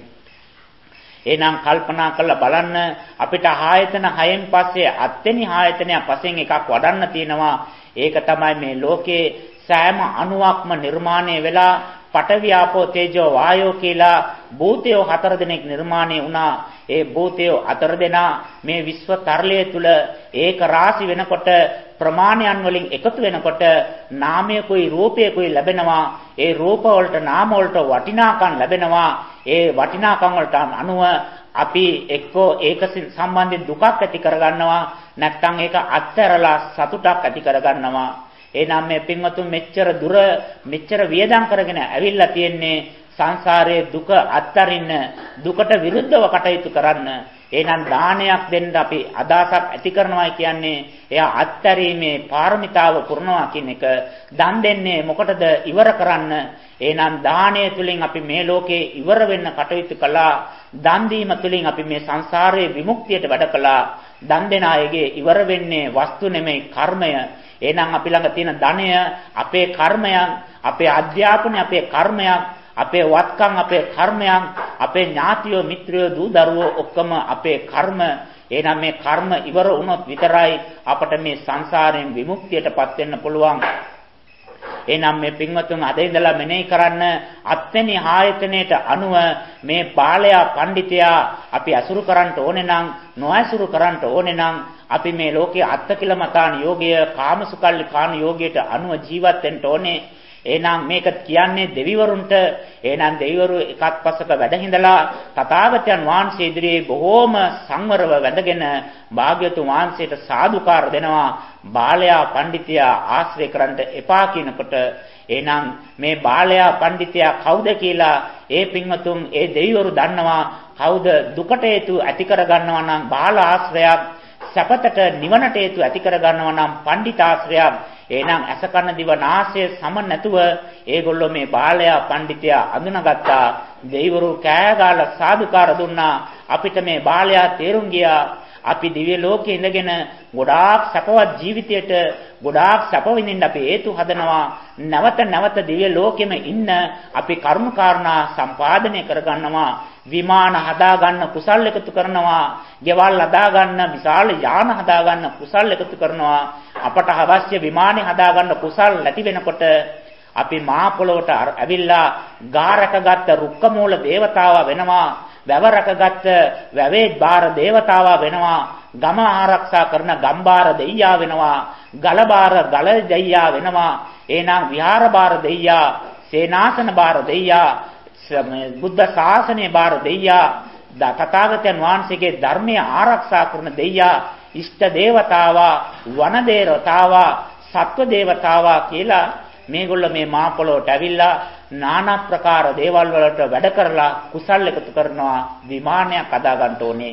එහෙනම් කල්පනා කරලා බලන්න, අපිට ආයතන 6න් පස්සේ අත්වෙනි ආයතනය පස්සෙන් එකක් වඩන්න තියෙනවා. ඒක තමයි මේ ලෝකයේ සෑම අණුවක්ම නිර්මාණය වෙලා පඨවි ආපෝ තේජෝ වායෝ කියලා භූතයෝ 4 දෙනෙක් නිර්මාණය වුණා. ඒ භූතයෝ 4 දෙනා මේ විශ්ව තරලය තුල ඒක රාශි වෙනකොට, ප්‍රමාණයන් වලින් එකතු වෙනකොට නාමයකුයි රූපයකුයි ලැබෙනවා. ඒ රූප වලට නාම වලට වටිනාකම් ලැබෙනවා. ඒ වටිනාකම් වලට අනුව අපි එක්කෝ ඒක සම්බන්ධයෙන් දුකක් ඇති කරගන්නවා, නැත්නම් ඒක අත්හැරලා සතුටක් ඇති කරගන්නවා. එහෙනම් මේ පින්වතුන් මෙච්චර දුර මෙච්චර වියදම් කරගෙන ඇවිල්ලා තියෙන්නේ සංසාරයේ දුක අත්තරින්න, දුකට විරුද්ධව කටයුතු කරන්න. එහෙනම් දානයක් දෙන්න අපි අදහසක් ඇති කරනවා කියන්නේ එයා අත්තරීමේ පාරමිතාව පුරනවා කියන එක. දන් දෙන්නේ මොකටද? ඉවර කරන්න. එහෙනම් දානය තුලින් අපි මේ ලෝකේ ඉවර වෙන්න කටයුතු කළා. දන් දීම තුලින් අපි මේ සංසාරයේ විමුක්තියට වැඩ කළා. දන් දෙන අයගේ ඉවර වෙන්නේ වස්තු නෙමෙයි, කර්මය. එහෙනම් අපි ළඟ තියෙන ධනය අපේ කර්මයක්, අපේ අධ්‍යාපනය අපේ කර්මයක්, අපේ වත්කම් අපේ කර්මයක්, අපේ ඥාතියෝ මිත්‍රයෝ දූ දරුවෝ ඔක්කොම අපේ කර්ම. එහෙනම් මේ කර්ම ඉවර වුණොත් විතරයි අපට මේ සංසාරයෙන් විමුක්තියටපත් වෙන්න පුළුවන්. එහෙනම් මේ පින්වතුන් අද ඉඳලා මෙනෙහි කරන්න, අත්වෙනි ආයතනයේට අනුව මේ බාලයා පඬිතයා අපි අසුරු කරන්න ඕනේ නම්, නොඅසුරු කරන්න ඕනේ නම් අපි මේ ලෝකයේ අත්තකිලමතාන යෝගය, කාමසුකල්ලිකාන යෝගයට අනුව ජීවත් වෙන්න ඕනේ. එහෙනම් මේක කියන්නේ දෙවිවරුන්ට. එහෙනම් දෙවිවරු එකත් පස්සක වැඩහිඳලා තථාගතයන් වහන්සේ ඉදිරියේ බොහෝම සංවරව වැඳගෙන භාග්‍යතුන් වහන්සේට සාදුකාර දෙනවා. බාලයා පඬිතියා ආශ්‍රය කරන්න එපා කියනකොට, එහෙනම් මේ බාලයා පඬිතියා කවුද කියලා ඒ පින්වතුන් ඒ දෙවිවරු දන්නවා. කවුද දුකට හේතු ඇති කර ගන්නවා නම් බාල ආශ්‍රයයක්, සැපතට නිවනට හේතු ඇති කර ගන්නවා නම් පඬිත ආශ්‍රයයක්. එහෙනම් ඇස කන දිව නාසය සම නැතුව ඒගොල්ලෝ මේ බාලයා පඬිතයා අඳුනගත්තා. දෙවිවරු කෑ ගාලා සාදුකාර දුන්නා. අපිට මේ බාලයා තේරුම් ගියා. අපි දිව්‍ය ලෝකේ ඉඳගෙන ගොඩාක් සපවත් ජීවිතයට ගොඩාක් සැප විඳින්න අපි හේතු හදනවා. නැවත නැවත දිව්‍ය ලෝකෙම ඉන්න අපි කර්ම කාරණා සම්පාදනය කරගන්නවා. විමාන හදාගන්න කුසල් එකතු කරනවා. ගෙවල් හදාගන්න විශාල යාන හදාගන්න කුසල් එකතු කරනවා. අපට අවශ්‍ය විමානේ හදාගන්න කුසල් නැති වෙනකොට අපි මහ පොළොවට ඇවිල්ලා ගාරකගත් රුක්ක මූල දේවතාවා වෙනවා. වැව රකගත් වැවේ බාර දේවතාවා වෙනවා. ගම ආරක්ෂා කරන ගම්බාර දෙයියා වෙනවා. ගලබාර ගල දෙයියා වෙනවා. එහෙනම් විහාර බාර දෙයියා, සේනාසන බාර දෙයියා, බුද්ධ ශාසනයේ බාර දෙයියා, තථාගතයන් වහන්සේගේ ධර්මය ආරක්ෂා කරන දෙයියා, ඉෂ්ට දේවතාවා, වන දේවතාවා, සත්ව දේවතාවා කියලා මේගොල්ලෝ මේ මහ පොළොවට ඇවිල්ලා নানা ප්‍රකාර දේවල් වලට වැඩ කරලා කුසල් එකතු කරනවා. විමානයක් හදා ගන්න ඕනේ.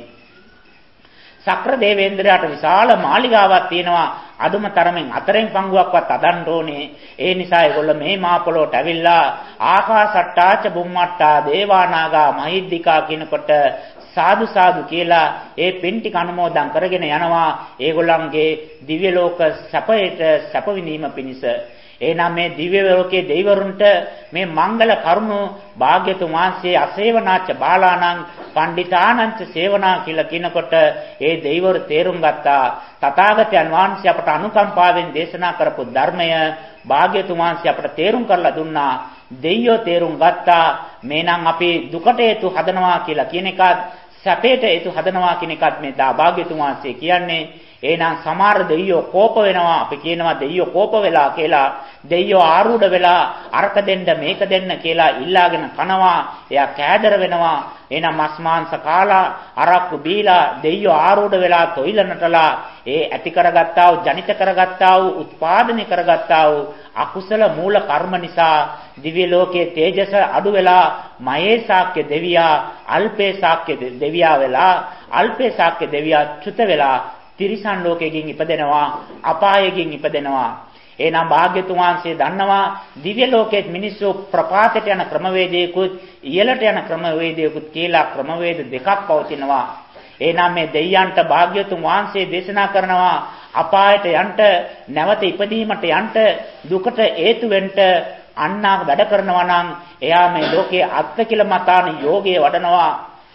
සක්‍ර දේවේන්ද්‍රයාට විශාල මාලිගාවක් තියෙනවා. අදුම තරමින් අතරෙන් පංගුවක්වත් හදන්න ඕනේ. ඒ නිසා ඒගොල්ලෝ මේ මහ පොළොවට ඇවිල්ලා ආකාසට්ටාච බුම්මට්ටා දේවානාගා මහිද්దికා කියනකොට සාදු සාදු කියලා ඒ පින් ටික අනුමෝදන් කරගෙන යනවා. ඒගොල්ලන්ගේ දිව්‍ය ලෝක සැපයට සැප විඳීම පිණිස. එහෙනම් මේ දිව්‍ය ලෝකයේ දෙවිවරුන්ට මේ මංගල කරුණු භාග්‍යතුන් වහන්සේ අසේවනාච්ච බාලාණං පණ්ඩිතානංච සේවනා කියලා කියනකොට ඒ දෙවිවරු තේරුම් ගත්තා. තථාගතයන් වහන්සේ අපට අනුකම්පාවෙන් දේශනා කරපු ධර්මය භාග්‍යතුන් වහන්සේ අපට තේරුම් කරලා දුන්නා. දෙයියෝ තේරුම් ගත්තා. මේනම් අපි දුකට හේතු හදනවා කියලා කියන එකත් සැපයට හේතු හදනවා කියන එකත් මේ භාග්‍යතුන් වහන්සේ කියන්නේ. එහෙනම් සමහර දෙයියෝ කෝප වෙනවා. අපි කියනවා දෙයියෝ කෝප වෙලා කියලා. දෙයියෝ ආරූඪ වෙලා අරක දෙන්න මේක දෙන්න කියලා ඉල්ලාගෙන කනවා. එයා කෑදර වෙනවා. එහෙනම් මස් මාංශ කාලා අරක්කු බීලා දෙයියෝ ආරූඪ වෙලා තොইলනටලා ඒ ඇති කරගත්තා වූ ජනිත කරගත්තා වූ උත්පාදනය කරගත්තා වූ අකුසල මූල කර්ම නිසා දිව්‍ය ලෝකයේ තේජස අඩු වෙලා මහේසාක්‍ය දෙවියා අල්පේසාක්‍ය දෙවියා වෙලා අල්පේසාක්‍ය දෙවියා චුත වෙලා තිරිසන් ලෝකයෙන් ඉපදෙනවා, අපායයෙන් ඉපදෙනවා. එහෙනම් භාග්‍යතුන් වහන්සේ දන්නවා දිව්‍ය ලෝකයේ මිනිස්සු ප්‍රපාතයට යන ක්‍රමවේදයකුත් ඉහළට යන ක්‍රමවේදයකුත් කියලා ක්‍රමවේද දෙකක් පවතිනවා. එහෙනම් මේ දෙයයන්ට භාග්‍යතුන් වහන්සේ දේශනා කරනවා අපායට යන්න, නැවත ඉපදීමට යන්න, දුකට හේතු වෙන්න අන්නා වැඩ කරනවා නම් එයා මේ ලෝකයේ අත්තිකිලමතාන යෝගයේ වඩනවා.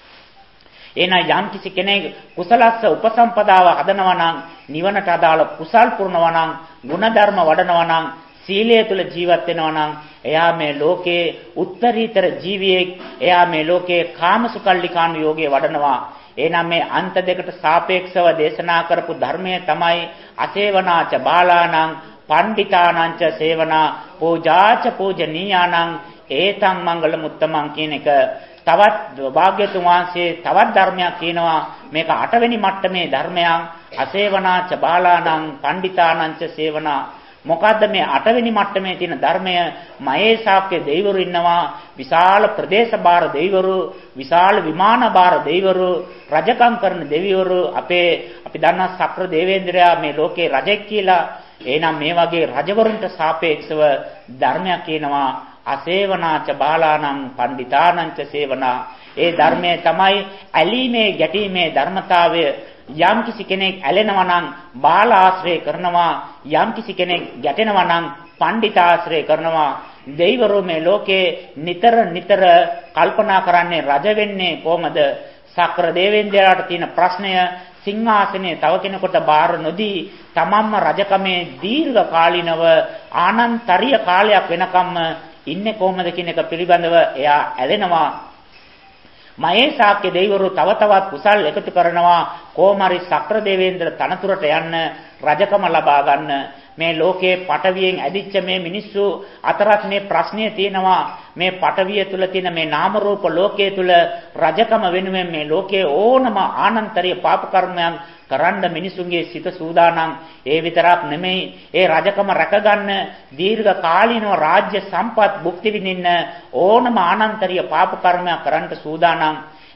එන යම් කිසි කෙනෙක් කුසලස්ස උපසම්පදාව හදනවා නම්, නිවනට අදාළ කුසල් පුරනවා නම්, ගුණධර්ම වඩනවා නම්, සීලය තුළ ජීවත් වෙනවා නම් එයා මේ ලෝකේ උත්තරීතර ජීවියෙක්. එයා මේ ලෝකේ කාමසුකල්ලිකාණු යෝගයේ වඩනවා. එහෙනම් මේ අන්ත දෙකට සාපේක්ෂව දේශනා කරපු ධර්මය තමයි අසේවනාච බාලාණං පණ්ඩිතානංච සේවනා පූජාච පූජනීයානං ඒතං මංගල මුත්තමං කියන එක. තවත් භාග්‍යතුන් වහන්සේ තවත් ධර්මයක් කියනවා. මේක 8 වෙනි මට්ටමේ ධර්මයක්. අසේවනාච බාලාණං පණ්ඩිතානංච සේවනා. මොකද්ද මේ 8 වෙනි මට්ටමේ තියෙන ධර්මය? මහේසාක්‍ය දෙවිවරු ඉන්නවා. විශාල ප්‍රදේශ බාර දෙවිවරු, විශාල විමාන බාර දෙවිවරු, රජකම් කරන දෙවිවරු. අපි දන්නා සක්‍ර දේවේන්ද්‍රයා මේ ලෝකේ රජෙක් කියලා. එහෙනම් මේ වගේ රජවරුන්ට සාපේක්ෂව ධර්මයක් කියනවා. අසේවනාච බාලාණං පණ්ඩිතානංච සේවනා. ඒ ධර්මයේ තමයි ඇලීමේ ගැටීමේ ධර්මතාවය. යම් කිසි කෙනෙක් ඇලෙනවා නම් බාල ආශ්‍රය කරනවා. යම් කිසි කෙනෙක් ගැටෙනවා නම් පණ්ඩිත ආශ්‍රය කරනවා. දෙවිවරු මේ ලෝකේ නිතර නිතර කල්පනා කරන්නේ රජ වෙන්නේ කොහමද? සක්‍ර දේවේන්ද්‍රයාට තියෙන ප්‍රශ්නය සිංහාසනයේ තව කෙනෙකුට බාර නොදී තමන්ම රජකමේ දීර්ඝ කාලිනව ආනන්තරිය කාලයක් වෙනකම්ම ඉන්නේ කොහොමද කියන එක පිළිබඳව එයා ඇලෙනවා. මහේසාක්‍ය දෙවිවරු තව තවත් කුසල් එකතු කරනවා. කොහොමරි සක්‍ර දේවේන්ද්‍ර තනතුරට යන්න, රජකම ලබා ගන්න. මේ ලෝකයේ පටවියෙන් ඇදිච්ච මේ මිනිස්සු අතරත් මේ ප්‍රශ්නය තියෙනවා. මේ පටවිය තුල තියෙන මේ නාම රූප ලෝකයේ තුල රජකම වෙනුවෙන් මේ ලෝකයේ ඕනම ආනන්තරීය පාප කර්මයන් කරන්න මිනිසුන්ගේ සිත සූදානම්. ඒ විතරක් නෙමෙයි, ඒ රජකම රැකගන්න දීර්ඝ කාලීනව රාජ්‍ය සම්පත් භුක්ති විඳින්න ඕනම ආනන්තරීය පාප කර්මයක් කරන්න සූදානම්.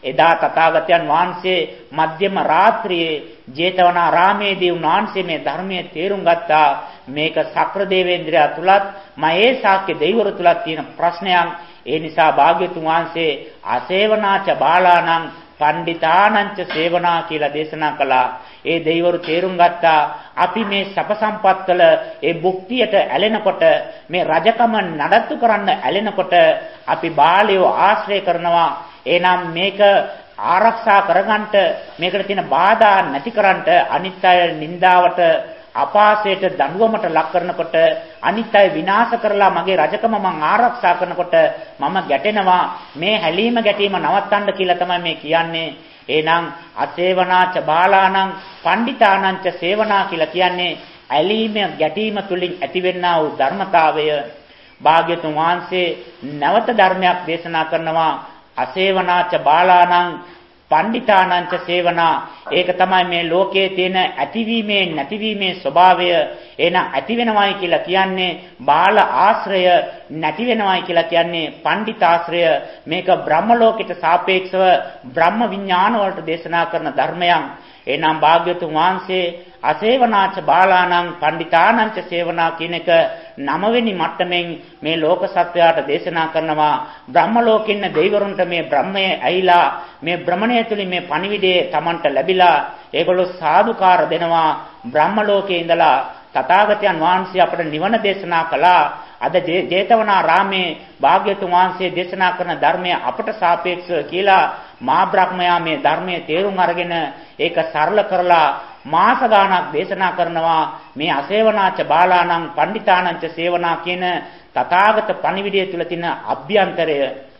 එදා තථාගතයන් වහන්සේ මධ්‍යම රාත්‍රියේ ජේතවනාරාමේදී උන්වහන්සේ මේ ධර්මයේ තේරුම් ගත්තා. මේක සක්‍ර දේවේන්ද්‍රයා තුලත් මහේ ශාක්‍ය දෙවිවරු තුලත් තියෙන ප්‍රශ්නයක්. ඒ නිසා භාග්‍යතුන් වහන්සේ අසේවනාච බාලාණං පණ්ඩිතානංච සේවනා කියලා දේශනා කළා. ඒ දෙවිවරු තේරුම් ගත්තා අපි මේ සප සම්පත්වල ඒ භුක්තියට ඇලෙනකොට මේ රජකම නඩත්තු කරන්න ඇලෙනකොට අපි බාලයෝ ආශ්‍රය කරනවා. එහෙනම් මේක ආරක්ෂා කරගන්නට මේකට තියෙන බාධා නැති කරන්නට අනිත් අය නින්දාවට අපාසයට දඬුවමට ලක් කරනකොට අනිත් අය විනාශ කරලා මගේ රජකම මං ආරක්ෂා කරනකොට මම ගැටෙනවා. මේ හැලීම ගැටීම නවත්තන්න කියලා තමයි මේ කියන්නේ. එහෙනම් අසේවනාච බාලාණං පණ්ඩිතානංච සේවනා කියලා කියන්නේ ඇලීම ගැටීම තුලින් ඇතිවෙනා වූ ධර්මතාවය. භාග්‍යතුන් වහන්සේ නැවත ධර්මයක් දේශනා කරනවා. අසේවනාච බාලාණං පණ්ඩිතානංච සේවනා. ඒක තමයි මේ ලෝකයේ තියෙන ඇතිවීමේ නැතිවීමේ ස්වභාවය. එන ඇති වෙනවයි කියලා කියන්නේ බාල ආශ්‍රය, නැති වෙනවයි කියලා කියන්නේ පණ්ඩිතාශ්‍රය. මේක බ්‍රහ්ම ලෝකයට සාපේක්ෂව බ්‍රහ්ම විඥාන වලට දේශනා කරන ධර්මයන්. එනම් භාග්‍යතුන් වහන්සේ අසේවනාච බාලාණං පණ්ඩිතානංච සේවනා කියන එක 9 වෙනි මට්ටමින් මේ ලෝක සත්වයාට දේශනා කරනවා. බ්‍රහ්ම ලෝකෙින් දෙවිවරුන්ට මේ බ්‍රහ්මයේ ඇයිලා මේ බ්‍රහ්මණය තුලින් මේ පණිවිඩය Tamanට ලැබිලා ඒගොල්ලෝ සාදුකාර දෙනවා. බ්‍රහ්ම ලෝකේ ඉඳලා තථාගතයන් වහන්සේ අපට නිවන දේශනා කළා. අද ජේතවනාරාමේ භාග්‍යතුන් වහන්සේ දේශනා කරන ධර්මය අපට සාපේක්ෂව කියලා මහා බ්‍රහ්මයා මේ ධර්මයේ තේරුම් අරගෙන ඒක සරල කරලා මාස ගාණක් දේශනා කරනවා. මේ අසේවනාච බාලාණං පණ්ඩිතානංච සේවනා කියන තථාගත පණිවිඩය තුල තියෙන අභ්‍යන්තරය.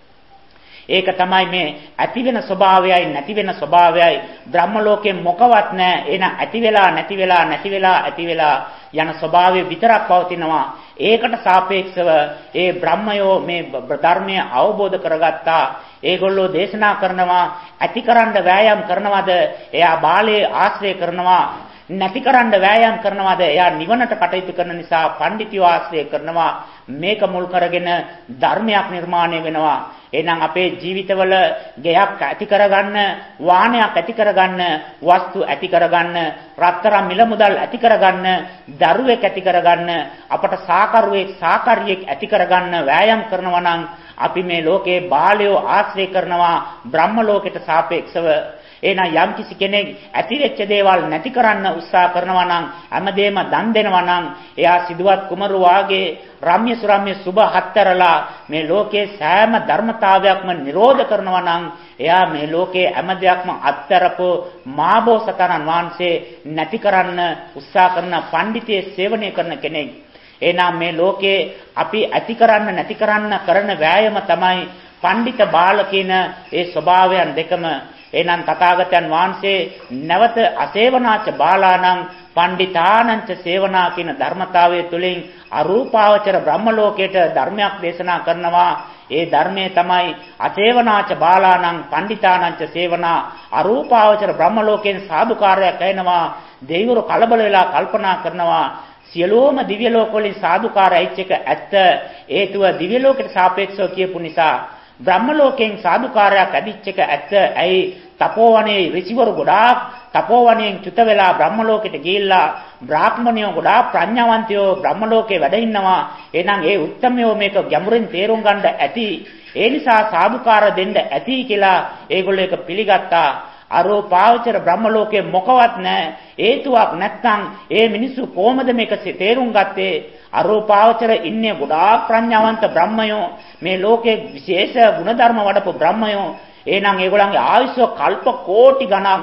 ඒක තමයි මේ ඇති වෙන ස්වභාවයයි නැති වෙන ස්වභාවයයි බ්‍රහ්ම ලෝකේ මොකවත් නැහැ. එන ඇති වෙලා නැති වෙලා නැති වෙලා ඇති වෙලා යන ස්වභාවය විතරක් පවතිනවා. ඒකට සාපේක්ෂව ඒ බ්‍රහ්මයෝ මේ ධර්මය අවබෝධ කරගත්තා. ඒගොල්ලෝ දේශනා කරනවා ඇතිකරන්න වෑයම් කරනවද? එයා බාලයේ ආශ්‍රය කරනවා. නැතිකරන්න වෑයම් කරනවද? එයා නිවනට කටයුතු කරන නිසා පඬිතියෝ ආශ්‍රය කරනවා. මේක මුල් කරගෙන ධර්මයක් නිර්මාණය වෙනවා. එහෙනම් අපේ ජීවිතවල ගෙයක් ඇති කරගන්න, වාහනයක් ඇති කරගන්න, වස්තු ඇති කරගන්න, රත්තරන් මිල මුදල් ඇති කරගන්න, දරුවෙක් ඇති කරගන්න, අපට සාකරුවෙක් ඇති කරගන්න වෑයම් කරනවා නම් අපි මේ ලෝකේ බාලයෝ ආශ්‍රය කරනවා බ්‍රහ්ම ලෝකයට සාපේක්ෂව. එහෙනම් යම්කිසි කෙනෙක් ඇතිවෙච්ච දේවල් නැති කරන්න උත්සාහ කරනවා නම් හැමදේම දන් දෙනවා නම් එයා සිදුවත් කුමරු වාගේ රම්‍ය සුරම්‍ය සුභ හතරලා මේ ලෝකේ සෑම ධර්මතාවයක්ම නිරෝධ කරනවා නම් එයා මේ ලෝකේ හැම දෙයක්ම අත්තරපෝ මාබෝසතරන් වහන්සේ නැති කරන්න උත්සාහ කරන පඬිතේ සේවනය කරන කෙනෙක්. එහෙනම් මේ ලෝකේ අපි ඇති කරන්න නැති කරන්න කරන වෑයම තමයි පඬිත බාල කියන ඒ ස්වභාවයන් දෙකම. එහෙනම් තථාගතයන් වහන්සේ නැවත අසේවනාච බාලාණං පණ්ඩිතානංච සේවනා කියන ධර්මතාවය තුළින් අරූපාවචර බ්‍රහ්ම ලෝකයට ධර්මයක් දේශනා කරනවා. ඒ ධර්මයේ තමයි අසේවනාච බාලාණං පණ්ඩිතානංච සේවනා. අරූපාවචර බ්‍රහ්ම ලෝකයෙන් සාදුකාරයක් ඇහෙනවා. දෙවිවරු කලබල වෙලා කල්පනා කරනවා සියලුම දිව්‍ය ලෝක වලින් සාදුකාරයිච් එක ඇත්ත. හේතුව දිව්‍ය ලෝකයට සාපේක්ෂව කියපු නිසා. බ්‍රහ්ම ලෝකයෙන් සාදුකාරයක් ඇදිච්ච එක ඇත්ත. ඇයි? තපෝවනේ ඍෂිවරු ගොඩාක් තපෝවණයෙන් චුත වෙලා බ්‍රහ්ම ලෝකෙට ගිහිල්ලා බ්‍රාහ්මණයෝ ගොඩාක් ප්‍රඥාවන්තයෝ බ්‍රහ්ම ලෝකේ වැඩ ඉන්නවා. එහෙනම් ඒ උත්තමයෝ මේක ගැඹුරින් තේරුම් ගන්න ඇති. ඒ නිසා සාදුකාර දෙන්න ඇති කියලා ඒගොල්ලෝ ඒක පිළිගත්තා. අරෝපාවචර බ්‍රහ්ම ලෝකේ මොකවත් නැහැ. හේතුවක් නැත්නම් ඒ මිනිස්සු කොහොමද මේක තේරුම් ගත්තේ? අරෝපාවචර ඉන්නේ ගොඩාක් ප්‍රඥාවන්ත බ්‍රහ්මයෝ. මේ ලෝකේ විශේෂ ගුණධර්ම වඩපු බ්‍රහ්මයෝ. එහෙනම් ඒගොල්ලන්ගේ ආයුෂ කල්ප කෝටි ගණන්.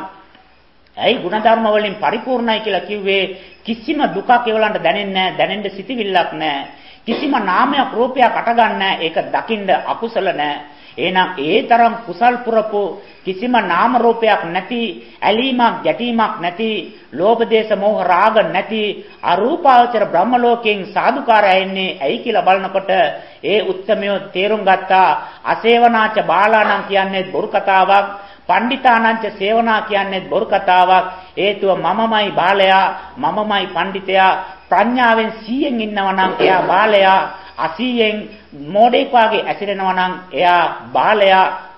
ඇයි ගුණධර්ම වලින් පරිපූර්ණයි කියලා කිව්වේ? කිසිම දුකක් ඒගොල්ලන්ට දැනෙන්නේ නැහැ. දැනෙන්න සිටිවිල්ලක් නැහැ. කිසිම නාමයක් රූපයක් අටගන්නේ නැහැ. ඒක දකින්න අකුසල නැහැ. එහෙනම් ඒ තරම් කුසල් පුරපු කිසිම නාම රූපයක් නැති, ඇලීමක් ගැටීමක් නැති, ලෝභ දේශ මොහ රාග නැති අරූපාවචර බ්‍රහ්ම ලෝකයෙන් සාදුකාරය එන්නේ ඇයි කියලා බලනකොට ඒ උත්තමයෝ තේරුම් ගත්තා අසේවනාච බාලාණන් කියන්නේ බොරු කතාවක්, පණ්ඩිතානංච සේවනා කියන්නේ බොරු කතාවක්. හේතුව මමමයි බාලයා, මමමයි පණ්ඩිතයා. ප්‍රඥාවෙන් 100න් ඉන්නවා නම් එයා බාලයා, 80න් මෝඩෙක් වාගේ ඇසිරෙනවා නම් එයා බාලයා.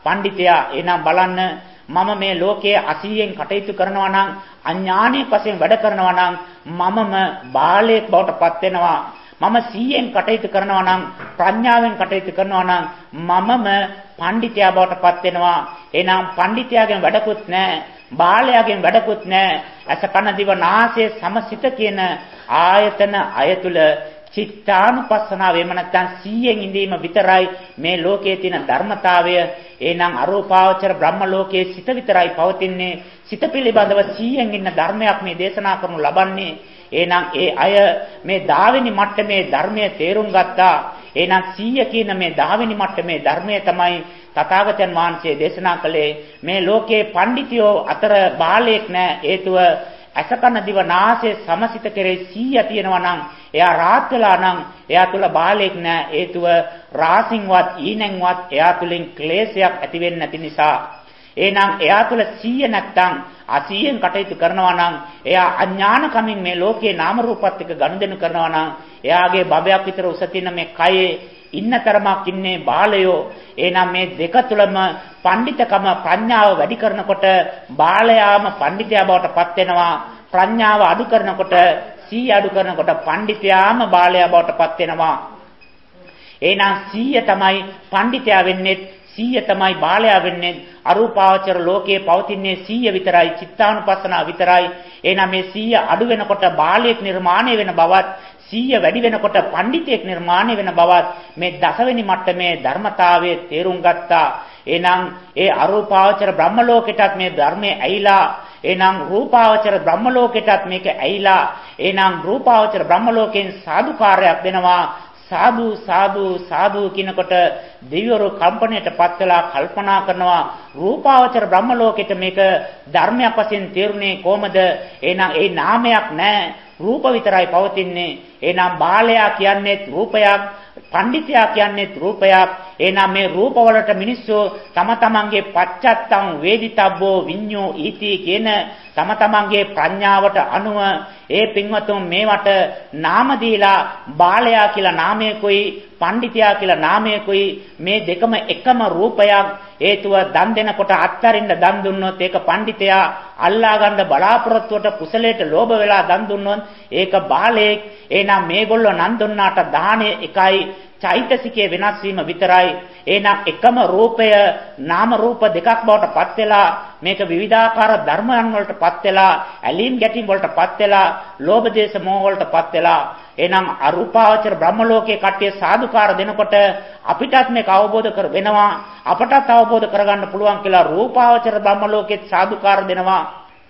පඬිතයා එහෙනම් බලන්න මම මේ ලෝකයේ අසීයෙන් කටයුතු කරනවා නම් අඥානයේ වශයෙන් වැඩ කරනවා නම් මමම බාලයෙක් බවට පත් වෙනවා. මම 100න් කටයුතු කරනවා නම් ප්‍රඥාවෙන් කටයුතු කරනවා නම් මමම පඬිතයා බවට පත් වෙනවා. එහෙනම් පඬිතයාගෙන් වැඩකුත් නැහැ. බාලයාගෙන් වැඩකුත් නැහැ. අස කන දිව නාසය සමසිත කියන ආයතන අයතුල චිත්තානුපස්සනාව එහෙම නැත්නම් 100න් ඉඳීම විතරයි මේ ලෝකයේ තියෙන ධර්මතාවය. එහෙනම් අරූපාවචර බ්‍රහ්ම ලෝකයේ සිත විතරයි පවතින්නේ. සිත පිළිබඳව 100න් ඉන්න ධර්මයක් මේ දේශනා කරනු ලබන්නේ. එහෙනම් ඒ අය මේ 10 වෙනි මට්ටමේ ධර්මයේ තේරුම් ගත්තා. එහෙනම් 100 කියන මේ 10 වෙනි මට්ටමේ ධර්මය තමයි තථාගතයන් වහන්සේ දේශනා කළේ. මේ ලෝකේ පඬිතියෝ අතර බාලයෙක් නැහැ. හේතුව අසකන දිව නාසය සමසිත කෙරේ 100 තියෙනවා නම් එයා රාත් වෙලා නම් එයා තුල බාලයෙක් නැහැ. හේතුව රාසින්වත් ඊනෙන්වත් එයා තුලින් ක්ලේශයක් ඇති වෙන්නේ නැති නිසා. එහෙනම් එයා තුල 100 නැත්තම් 80න් කටයුතු කරනවා නම් එයා අඥානකමින් මේ ලෝකේ නාම රූපات එක්ක ගනුදෙනු කරනවා නම් එයාගේ බබයක් විතර උස තියෙන මේ කයේ ඉන්න තරමක් ඉන්නේ බාලයෝ. එහෙනම් මේ දෙක තුලම පඬිතකම ප්‍රඥාව වැඩි කරනකොට බාලයාම පඬිතයා බවට පත් වෙනවා. ප්‍රඥාව අඩු කරනකොට 100 අඩු කරනකොට පඬිතයාම බාලයා බවට පත් වෙනවා. එහෙනම් 100 තමයි පඬිතයා වෙන්නේ, 100 තමයි බාලයා වෙන්නේ. අරූපාවචර ලෝකයේ පවතින්නේ 100 විතරයි, චිත්තානුපස්සනාව විතරයි. එහෙනම් මේ 100 අඩු වෙනකොට බාලයෙක් නිර්මාණය වෙන බවත් 100 වැඩි වෙනකොට පඬිතෙක් නිර්මාණය වෙන බවත් මේ දසවෙනි මට්ටමේ ධර්මතාවයේ තේරුම් ගත්තා. එහෙනම් ඒ අරූපාවචර බ්‍රහ්ම ලෝකෙටත් මේ ධර්මයේ ඇයිලා, එහෙනම් රූපාවචර බ්‍රහ්ම ලෝකෙටත් මේක ඇයිලා. එහෙනම් රූපාවචර බ්‍රහ්ම ලෝකෙන් සාදුකාරයක් දෙනවා. සාදු සාදු සාදු කියනකොට දෙවිවරු කම්පණයටපත් වෙලා කල්පනා කරනවා රූපාවචර බ්‍රහ්ම ලෝකෙට මේක ධර්මයක් වශයෙන් තේරුනේ කොහමද? එහෙනම් ඒ නාමයක් නැහැ, රූප විතරයි පවතින්නේ. එහෙනම් බාලයා කියන්නේ රූපයක්, පඬිතයා කියන්නේ රූපයක්. එහෙනම් මේ රූපවලට මිනිස්සු තම තමන්ගේ පච්චත්තං වේදිතබ්බෝ විඤ්ඤෝ ඊති කියන තම තමන්ගේ ප්‍රඥාවට අනුව ඒ පින්වතුන් මේවට නාම දීලා බාලයා කියලා නාමයකුයි පඬිතයා කියලා නාමයකුයි මේ දෙකම එකම රූපයක්. හේතුව දන් දෙනකොට අත්තරින්න දන් දුන්නොත් ඒක පඬිතයා, අල්ලා ගන්න බලාපොරොත්තුවට කුසලයට ලෝභ වෙලා දන් දුන්නොත් ඒක බාලයෙක්. එහෙනම් මේගොල්ලෝ නන් දුන්නාට දාහනේ එකයි, චෛතසිකයේ වෙනස් වීම විතරයි. එහෙනම් එකම රූපය නාම රූප දෙකක් බවට පත් වෙලා මේක විවිධාකාර ධර්මයන් වලට පත් වෙලා, ඇලීම් ගැටීම් වලට පත් වෙලා, ලෝභ දේශ මොහ වලට පත් වෙලා. එහෙනම් අරූපාවචර බ්‍රහ්ම ලෝකයේ කට්ටිය සාදුකාර දෙනකොට අපිටත් මේක අවබෝධ කර වෙනවා, අපටත් අවබෝධ කරගන්න පුළුවන් කියලා රූපාවචර බ්‍රහ්ම ලෝකෙත් සාදුකාර දෙනවා.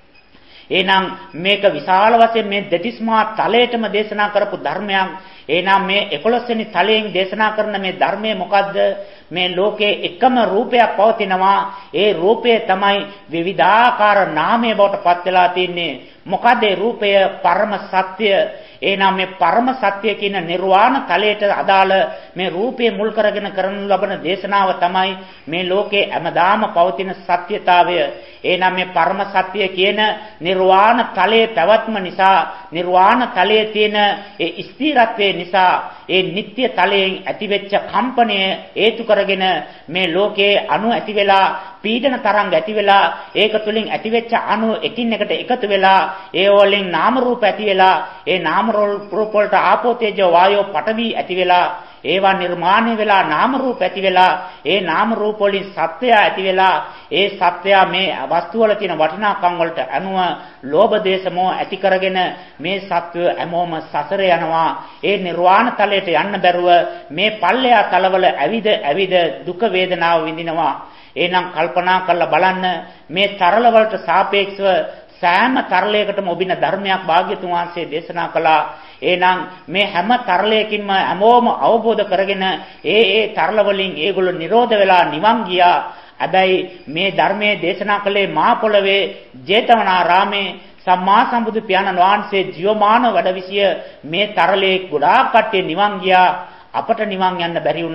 එහෙනම් මේක විශාල වශයෙන් මේ දෙතිස්මා තලයටම දේශනා කරපු ධර්මයක්. එහෙනම් මේ 11 වෙනි තලයෙන් දේශනා කරන මේ ධර්මය මොකද්ද? මේ ලෝකේ එකම රූපයක් පවතිනවා. ඒ රූපය තමයි විවිධාකාර නාමයේ බවට පත් වෙලා තින්නේ. මොකද ඒ රූපය පරම සත්‍ය. එහෙනම් මේ පරම සත්‍ය කියන නිර්වාණ තලයට අදාළ මේ රූපය මුල් කරගෙන කරන ලබන දේශනාව තමයි මේ ලෝකේ හැමදාම පවතින සත්‍යතාවය. එහෙනම් මේ පරම සත්‍ය කියන නිර්වාණ තලයේ පැවැත්ම නිසා, නිර්වාණ තලයේ තියෙන ඒ ස්ථිරත්වයේ නිසා, ඒ නিত্য තලයෙන් ඇතිවෙච්ච කම්පණය හේතු කරගෙන මේ ලෝකයේ අණු ඇති වෙලා, පීඩන තරංග ඇති වෙලා, ඒක තුලින් ඇතිවෙච්ච අණු එකින් එකට එකතු වෙලා, ඒ වලින් නාම රූප ඇති වෙලා, ඒ නාම රූප වලට ආපෝ තේජෝ වායෝ පඨවි ඇති වෙලා, ඒවා නිර්මාණය වෙලා නාම රූප ඇති වෙලා, ඒ නාම රූප වලින් සත්‍යය ඇති වෙලා, ඒ සත්‍යය මේ වස්තු වල තියෙන වටිනාකම් වලට අනුව ලෝභ දේශ මොහ ඇති කරගෙන මේ සත්වය හැමෝම සසරේ යනවා. ඒ නිර්වාණ තලයට යන්න බැරුව මේ පල්ලෙයා තලවල ඇවිද දුක වේදනාව විඳිනවා. එහෙනම් කල්පනා කරලා බලන්න මේ තරල වලට සාපේක්ෂව සෑම තරලයකටම ඔබින ධර්මයක් භාග්‍යතුන් වහන්සේ දේශනා කළා. එහෙනම් මේ හැම තරලයකින්ම හැමෝම අවබෝධ කරගෙන ඒ තරල වලින් ඒගොල්ලෝ නිරෝධ වෙලා නිවන් ගියා. හැබැයි මේ ධර්මයේ දේශනා කළේ මහා පොළවේ ජේතවනාරාමේ සම්මා සම්බුදු පියාණන් වහන්සේ ජීවමාන වැඩවිසිය මේ තරලේ ගොඩාක් කට්ටිය නිවන් ගියා. අපට නිවන් යන්න බැරි වුණා.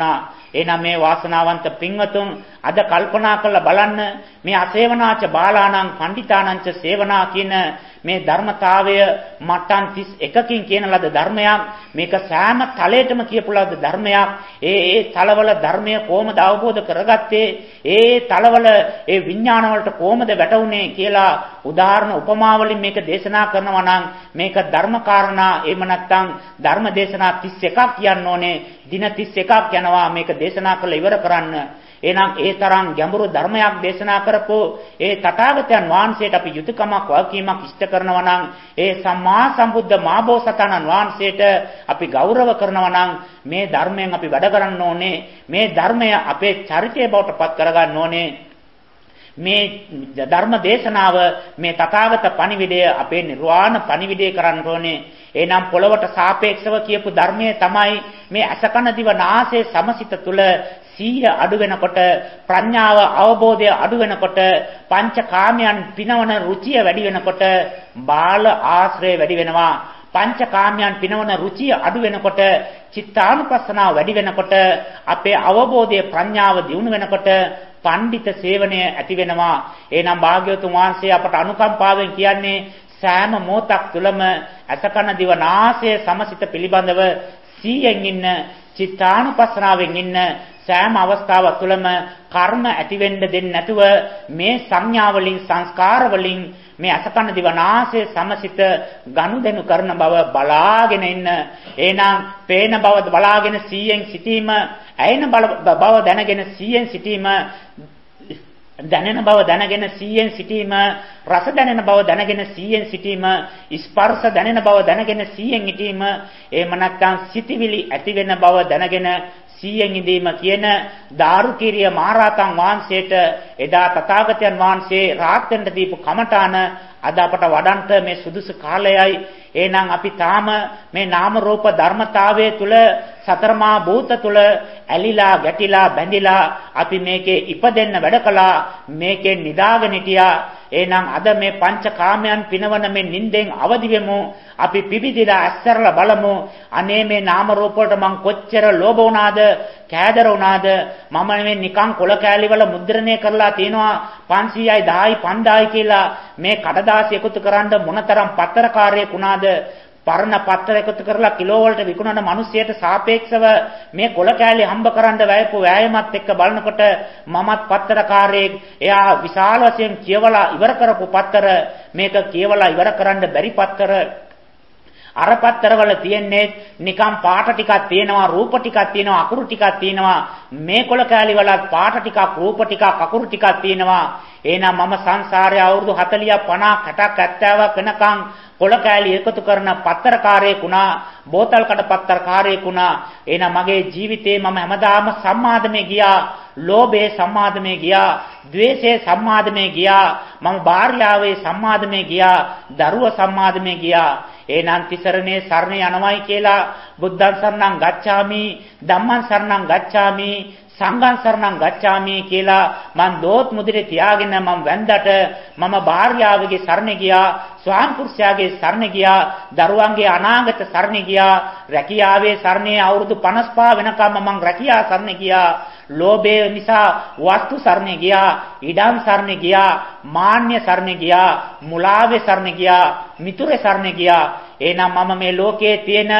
එහෙනම් මේ වාසනාවන්ත පින්වතුන් අද කල්පනා කරලා බලන්න මේ අසේවනාච බාලාණං පණ්ඩිතානංච සේවනා කියන මේ ධර්මතාවය මට්ටම් 31කින් කියන ලද ධර්මයක්. මේක සෑම තලයටම කියපු ලද ධර්මයක්. ඒ තලවල ධර්මය කොහොමද අවබෝධ කරගත්තේ? ඒ තලවල ඒ විඥාන වලට කොහොමද වැටුනේ කියලා උදාහරණ උපමා වලින් මේක දේශනා කරනවා නම් මේක ධර්මකාරණා එහෙම නැත්නම් ධර්ම දේශනා 31ක් කියන්න ඕනේ. දින 31ක් යනවා මේක දේශනා කරලා ඉවර කරන්න. එහෙනම් ඒ තරම් ගැඹුරු ධර්මයක් දේශනා කරපෝ ඒ තථාගතයන් වහන්සේට අපි යුතුයකමක් වගකීමක් ඉෂ්ට කරනවා නම් ඒ සම්මා සම්බුද්ධ මාබෝසතාණන් වහන්සේට අපි ගෞරව කරනවා නම් මේ ධර්මයෙන් අපි වැඩ කරන්න ඕනේ. මේ ධර්මය අපේ චරිතය බවට පත් කරගන්න ඕනේ. මේ ධර්ම දේශනාව මේ තථාගත පණිවිඩය අපේ නිර්වාණ පණිවිඩය කරන්න ඕනේ. එනම් පොළවට සාපේක්ෂව කියපු ධර්මයේ තමයි මේ අසකන දිව නාසයේ සමසිත තුල සීය අඩු වෙනකොට ප්‍රඥාව අවබෝධය අඩු වෙනකොට පංචකාමයන් පිනවන රුචිය වැඩි වෙනකොට බාල ආශ්‍රය වැඩි වෙනවා. පංචකාමයන් පිනවන රුචිය අඩු වෙනකොට චිත්තානුපස්සනාව වැඩි වෙනකොට අපේ අවබෝධය ප්‍රඥාව දියුණු වෙනකොට පඬිත සේවනය ඇති වෙනවා. එහෙනම් භාග්‍යවතුන් වහන්සේ අපට අනුකම්පාවෙන් කියන්නේ සෑම මොහොතක් තුළම අසකන දිව නාසය සමසිත පිළිබඳව සීයෙන් ඉන්න චිත්තානුපස්සනාවෙන් ඉන්න සෑම අවස්ථාවක් තුළම කර්ම ඇති වෙන්න දෙන්නේ නැතුව මේ සංඥා වලින් සංස්කාර වලින් මේ අසකන දිව නාසය සමසිත ගනුදෙනු කරන බව බලාගෙන ඉන්න. එහෙනම් පේන බව බලාගෙන සීයෙන් සිටීම, ඇයෙන බව දැනගෙන සීයෙන් සිටීම, දැනෙන බව දැනගෙන සීයෙන් සිටීම, රස දැනෙන බව දැනගෙන සීයෙන් සිටීම, ස්පර්ශ දැනෙන බව දැනගෙන සීයෙන් සිටීම, එහෙම නැත්නම් සිටිවිලි ඇති වෙන බව දැනගෙන සීයෙන් ඉඳීම කියන දාරුකීරිය මහරහතන් වහන්සේට එදා තථාගතයන් වහන්සේ රාහතන්ට දීපු කමඨාන අද අපට වඩන්ට මේ සුදුසු කාලයයි. එහෙනම් අපි තාම මේ නාම රූප ධර්මතාවයේ තුල සතරමා භූත තුල ඇලිලා ගැටිලා බැඳිලා අපි මේකේ ඉපදෙන්න වැඩ කළා. මේකේ නිදාගෙන හිටියා. එහෙනම් අද මේ පංචකාමයන් පිනවන මේ නිින්දෙන් අවදි වෙමු. අපි පිබිදිලා ඇස්සරලා බලමු. අනේ මේ නාම රූප වලට මං කොච්චර ලෝභ වුණාද, කෑදර වුණාද. මම මේ නිකන් කොල කෑලි වල මුද්‍රණය කරලා තිනවා 500යි 10යි 5000යි කියලා මේ කඩදාසි එකතු කරන්න මොනතරම් පත්තරකාරයෙක් වුණාද. පරණ පත්‍ර එකතු කරලා කිලෝ වලට විකුණන මිනිස්සයට සාපේක්ෂව මේ කොල කෑලි හම්බ කරන්න වැයපු වෑයමත් එක්ක බලනකොට මමත් පත්තරකාරයෙක්. එයා විශාල වශයෙන් කියවලා ඉවර කරපු පත්‍ර මේක කියවලා ඉවර කරන්න බැරි පත්‍ර. අර පත්තරවල තියෙන්නේ නිකම් පාට ටිකක් තියෙනවා, රූප ටිකක් තියෙනවා, අකුරු ටිකක් තියෙනවා. මේ කොල කෑලි වල පාට ටිකක්, රූප ටිකක්, අකුරු ටිකක් තියෙනවා. එහෙනම් මම සංසාරයේ අවුරුදු 40ක් 50ක් 60ක් 70ක් වෙනකන් කොල කෑලි එකතු කරන පත්තරකාරයෙක් වුණා, බෝතල් කඩ පත්තරකාරයෙක් වුණා. එහෙනම් මගේ ජීවිතේ මම හැමදාම සම්මාදමේ ගියා, ලෝභයේ සම්මාදමේ ගියා, ද්වේෂයේ සම්මාදමේ ගියා, මම භාර්යාවේ සම්මාදමේ ගියා, දරුවා සම්මාදමේ ගියා. එහෙනම් තිසරණේ සරණ යනවයි කියලා බුද්ධං සරණං ගච්ඡාමි, ධම්මං සරණං ගච්ඡාමි, සංඝං සරණං ගච්ඡාමි කියලා මං දෝත් මුදිරේ තියාගෙන මම වැන්දට මම භාර්යාවගේ සරණ ගියා, ස්වාම පුරුෂයාගේ සරණ ගියා, දරුවන්ගේ අනාගත සරණ ගියා, රැකියාවේ සරණේ අවුරුදු 55 වෙනකම් මම රැකියා සරණ ගියා. ලෝභය නිසා වස්තු සරණ ගියා, ඉඩම් සරණ ගියා, මාන්‍ය සරණ ගියා, මුලාවේ සරණ ගියා, මිතුරේ සරණ ගියා. එහෙනම් මම මේ ලෝකයේ තියෙන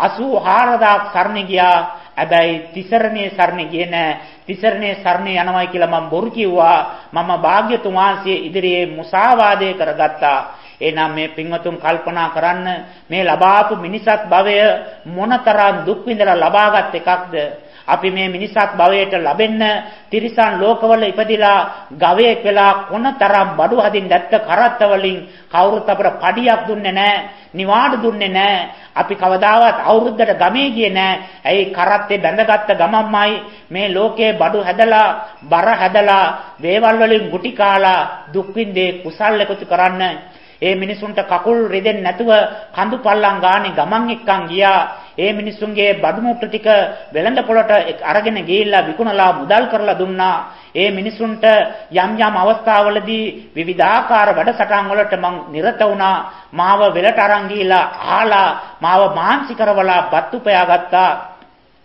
84000ක් සරණ ගියා. හැබැයි තිසරණේ සරණ ගියේ නෑ. තිසරණේ සරණ යනවායි කියලා මම බොරු කිව්වා. මම භාග්‍යතුන් වහන්සේ ඉදිරියේ මුසාවාදේ කරගත්තා. එහෙනම් මේ පින්වතුන් කල්පනා කරන්න මේ ලබාපු මිනිසත් භවය මොනතරම් දුක් විඳලා ලබාගත් එකක්ද? අපි මේ මිනිසත් භවයට ලැබෙන්න තිරිසන් ලෝකවල ඉපදිලා ගවයෙක් වෙලා කොනතරම් බඩු හදින් දැත්ත කරත්ත වලින් කවුරුත් අපට පඩියක් දුන්නේ නැහැ, නිවාඩු දුන්නේ නැහැ. අපි කවදාවත් අවුරුද්දට ගමේ ගියේ නැහැ. ඇයි? කරත්තේ බැඳගත්ත ගමම්මයි මේ ලෝකේ බඩු හැදලා, බර හැදලා, දේවල් වලින් ගුටි කාලා දුක් විඳේ කුසල් එකතු කරන්න. ඒ මිනිසුන්ට කකුල් රිදෙන්නේ නැතුව කඳු පල්ලම් ගානේ ගමන් එක්කන් ගියා. ඒ මිනිසුන්ගේ බඩු මුට්ටු ටික වෙළඳ පොළට අරගෙන ගිහිල්ලා විකුණලා මුදල් කරලා දුන්නා. ඒ මිනිසුන්ට යම් යම් අවස්ථාවලදී විවිධාකාර වැඩසටහන් වලට මං නිරත වුණා. මාව වෙලට අරන් ගිහිල්ලා ආලා මාව මානසික කරවලා බත් උපයාගත්තා.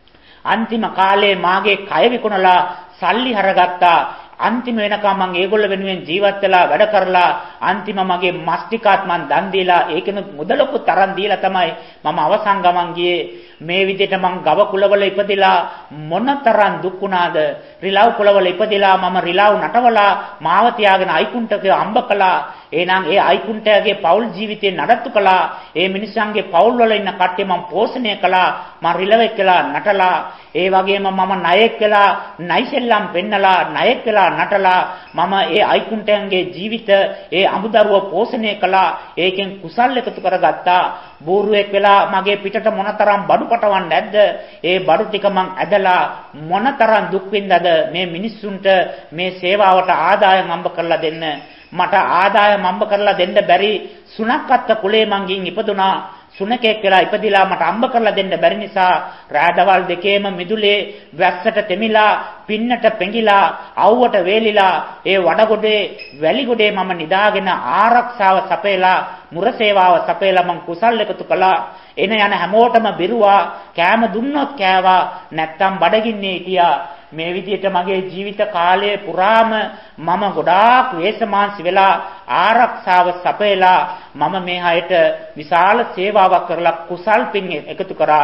අන්තිම කාලේ මාගේ කය විකුණලා සල්ලි හරගත්තා. අන්තිම වෙනකම් මම ඒගොල්ලෝ වෙනුවෙන් ජීවත් වෙලා වැඩ කරලා අන්තිම මගේ මස් ටිකත් මම දන් දීලා ඒකෙනුත් මුදලකුත් තරම් දීලා තමයි මම අවසන් ගමන් ගියේ. මේ විදිහට මං ගව කුලවල ඉපදිලා මොනතරම් දුක් වුණාද? රිලව් කුලවල ඉපදිලා මම රිලව් නටවලා මාව තියාගෙන අයිකුන්ටක අම්බ කළා. එහෙනම් ඒ අයිකුන්ටගේ පෞල් ජීවිතේ නඩත්තු කළා. ඒ මිනිස්සුන්ගේ පෞල් වල ඉන්න කට්ටිය මම පෝෂණය කළා. මම රිලවෙක් වෙලා නටලා ඒ වගේම මම ණයෙක් වෙලා නයිසෙල්ලම් පෙන්නලා ණයෙක් වෙලා නටලා මම ඒ අයිකුන්ටන්ගේ ජීවිත ඒ අමුදරුව පෝෂණය කළා. ඒකෙන් කුසල් එකතු කරගත්තා. බෝරුවෙක් වෙලා මගේ පිටට මොනතරම් බඩු පටවන්නේ නැද්ද? ඒ බඩු ටික මං ඇදලා මොනතරම් දුක් විඳද මේ මිනිස්සුන්ට මේ සේවාවට ආදායම් අම්බ කරලා දෙන්න. මට ආදායම් අම්බ කරලා දෙන්න බැරි සුණක්කත්ත කුලේ මං ගින් ඉපදුනා. සුනකෙක් වෙලා ඉපදිලා මට අම්බ කරලා දෙන්න බැරි නිසා රාදවල් දෙකේම මිදුලේ වැස්සට තෙමිලා පින්නට පෙඟිලා අවුවට වේලිලා ඒ වඩගොඩේ වැලිගොඩේ මම නිදාගෙන ආරක්ෂාව සපයලා මුර සේවාව සපයලා මං කුසල් එකතු කළා. එන යන හැමෝටම බිරුවා කෑම දුන්නොත් කෑවා නැත්තම් බඩගින්නේ හිටියා. මේ විදිහට මගේ ජීවිත කාලය පුරාම මම ගොඩාක් වේසමාංශ වෙලා ආරක්ෂාව සපයලා මම මේ හැයට විශාල සේවාවක් කරලා කුසල් පින් එකතු කරා.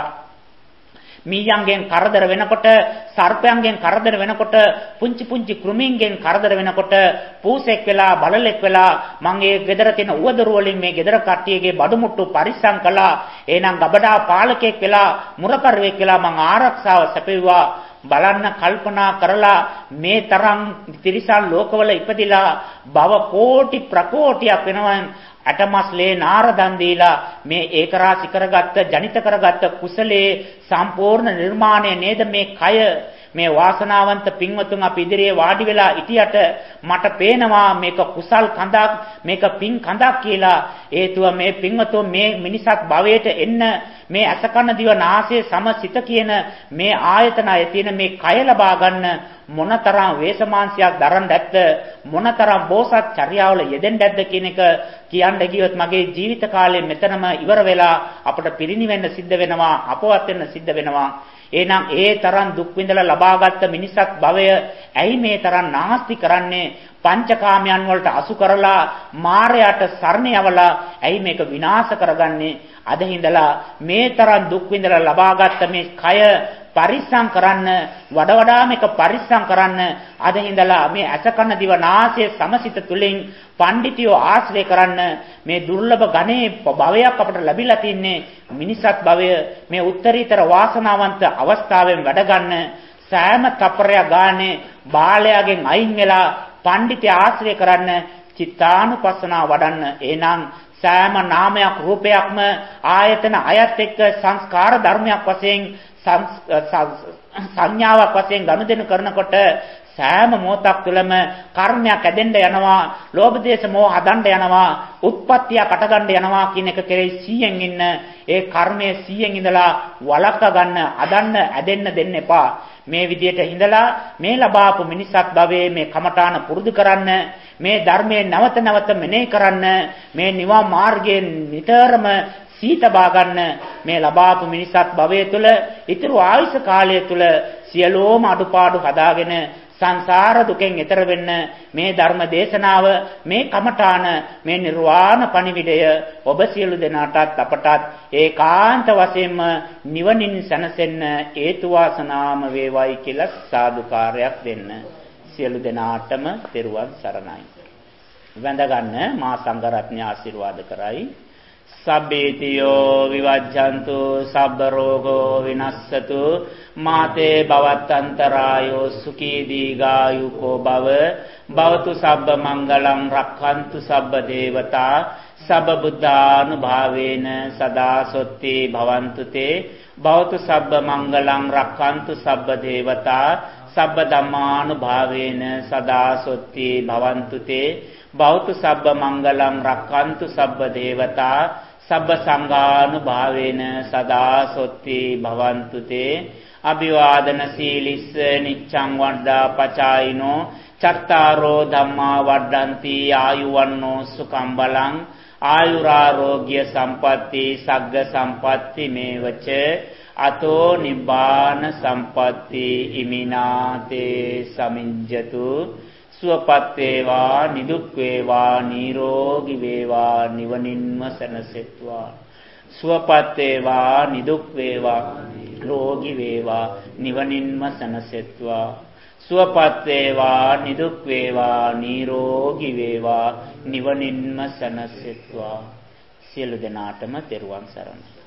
මීයන්ගෙන් කරදර වෙනකොට, සර්පයන්ගෙන් කරදර වෙනකොට, පුංචි පුංචි කෘමීන්ගෙන් කරදර වෙනකොට, පූසෙක් වෙලා බලලෙක් වෙලා මම ඒ ගෙදර තියෙන උවදරු වලින් මේ ගෙදර කට්ටියගේ බඩමුට්ටු පරිස්සම් කළා. එහෙනම් ගබඩා පාලකෙක් වෙලා, මුරකරුවෙක් වෙලා මම ආරක්ෂාව සැපෙව්වා. බලන්න කල්පනා කරලා මේ තරම් තිරිසන් ලෝකවල ඉපදිලා භව කෝටි ප්‍රකෝටියක් වෙනවා අටමස්ලේ නාරදන් දීලා මේ ඒකරාශි කරගත්ත ජනිත කරගත්ත කුසලයේ සම්පූර්ණ නිර්මාණය නේද මේ කය. මේ වාසනාවන්ත පින්වතුන් අපි ඉදිරියේ වාඩි වෙලා ඉතියට මට පේනවා මේක කුසල් කඳක්, මේක පින් කඳක් කියලා. හේතුව මේ පින්වතුන් මේ මිනිසත් භවයට එන්න මේ අසකන දිව නාසය සමසිත කියන මේ ආයතනය තියෙන මේ කය ලබා ගන්න මොනතරම් වේසමාංශයක් දරන්න ඇද්ද, මොනතරම් බෝසත් චර්යාවල යෙදෙන්න ඇද්ද කියන එක කියන්න ගියොත් මගේ ජීවිත කාලය මෙතනම ඉවර වෙලා අපට පිරිනිවෙන්න සිද්ධ වෙනවා, අපවත් වෙන්න සිද්ධ වෙනවා. එහෙනම් ඒ තරම් දුක් විඳලා ලබාගත් මිනිසත් භවය ඇයි මේ තරම් නාස්ති කරන්නේ? පංචකාමයන් වලට අසු කරලා මායයට සරණ යවලා ඇයි මේක විනාශ කරගන්නේ? අද හිඳලා මේ තරම් දුක් විඳලා ලබාගත් මේ කය පරිස්සම් කරන්න, වඩා මේක පරිස්සම් කරන්න අද හිඳලා මේ අසකන දිව නාසය සමසිත තුලින් පඬිතියෝ ආශ්‍රය කරන්න. මේ දුර්ලභ ගණේ භවයක් අපට ලැබිලා තින්නේ මිනිසත් භවය. මේ උත්තරීතර වාසනාවන්ත අවස්ථාවෙන් වැඩ ගන්න. සෑම තප්පරයක් ගානේ බාලයාගෙන් අයින් වෙලා පඬිතිය ආශ්‍රය කරන්න, චිත්තානුපස්සනාව වඩන්න. එහෙනම් සෑම නාමයක් රූපයක්ම ආයතන අයත් එක්ක සංස්කාර ධර්මයක් වශයෙන් සංඥාවක් වශයෙන් ගනුදෙනු කරනකොට සෑම මොහොතක් තුළම කර්මයක් ඇදෙන්න යනවා, ලෝභ දේශ මොහ හදන්න යනවා, උත්පත්තිය කටගන්න යනවා කියන එක කෙරෙහි 100න් ඉන්න. ඒ කර්මයේ 100න් ඉඳලා වළක්වා ගන්න, අදන්න, ඇදෙන්න දෙන්න එපා. මේ විදියට හිඳලා මේ ලබාපු මිනිසත් භවයේ මේ කමඨාන පුරුදු කරන්න, මේ ධර්මයේ නැවත නැවත මෙනෙහි කරන්න, මේ නිවන් මාර්ගයේ නිතරම සීතබා ගන්න. මේ ලබාපු මිනිසත් භවයේ තුල ඊතුරු ආයුෂ කාලය තුල සියලෝම අඩුපාඩු හදාගෙන සංසාර දුකෙන් එතර වෙන්න මේ ධර්ම දේශනාව, මේ කමඨාන, මේ නිර්වාණ පණිවිඩය ඔබ සියලු දෙනාටත් අපටත් ඒකාන්ත වශයෙන්ම නිවනින් සැනසෙන්න හේතු වාසනාම වේවායි කියලා සාදුකාරයක් දෙන්න. සියලු දෙනාටම තෙරුවන් සරණයි. වැඳ ගන්න මා සංඝරත්නය ආශිර්වාද කරයි. සබ්බේතියෝ විවජ්ජන්තු සබ්බ රෝගෝ විනස්සතු මාතේ භවත්තන්තරායෝ සුඛී දීඝායුකෝ භව භවතු සබ්බ මංගලං රක්ඛන්තු සබ්බ දේවතා සබ්බ බුද්ධානුභාවේන සදා සොත්ති භවන්තු තේ භවතු සබ්බ මංගලං රක්ඛන්තු සබ්බ දේවතා සබ්බ ධම්මානුභාවේන සදා සොත්ති භවන්තු තේ භවතු සබ්බ මංගලං රක්ඛන්තු සබ්බ දේවතා සබ්බ සංඝානුභාවේන සදා සොත්ති භවන්තු තේ අභිවාදන සීලිස්ස නිච්ඡං වඩ්ඩා පචායිනෝ චත්තාරෝ ධම්මා වඩ්ඩಂತಿ ආයුවන්නෝ සුඛං බලං ආයුරාෝග්‍ය සම්පatti සග්ග සම්පatti මේවච අතෝ නිබ්බාන සම්පatti ඉමිනාතේ සමිඤ්ජතු සුවපත් වේවා නිදුක් වේවා නිරෝගී වේවා නිවනින්ම සැනසෙත්වා සුවපත් වේවා නිදුක් වේවා රෝගී වේවා නිවනින්ම සැනසෙත්වා සුවපත් වේවා නිදුක් වේවා නිරෝගී වේවා නිවනින්ම සැනසෙත්වා සියලු දෙනාටම තෙරුවන් සරණයි.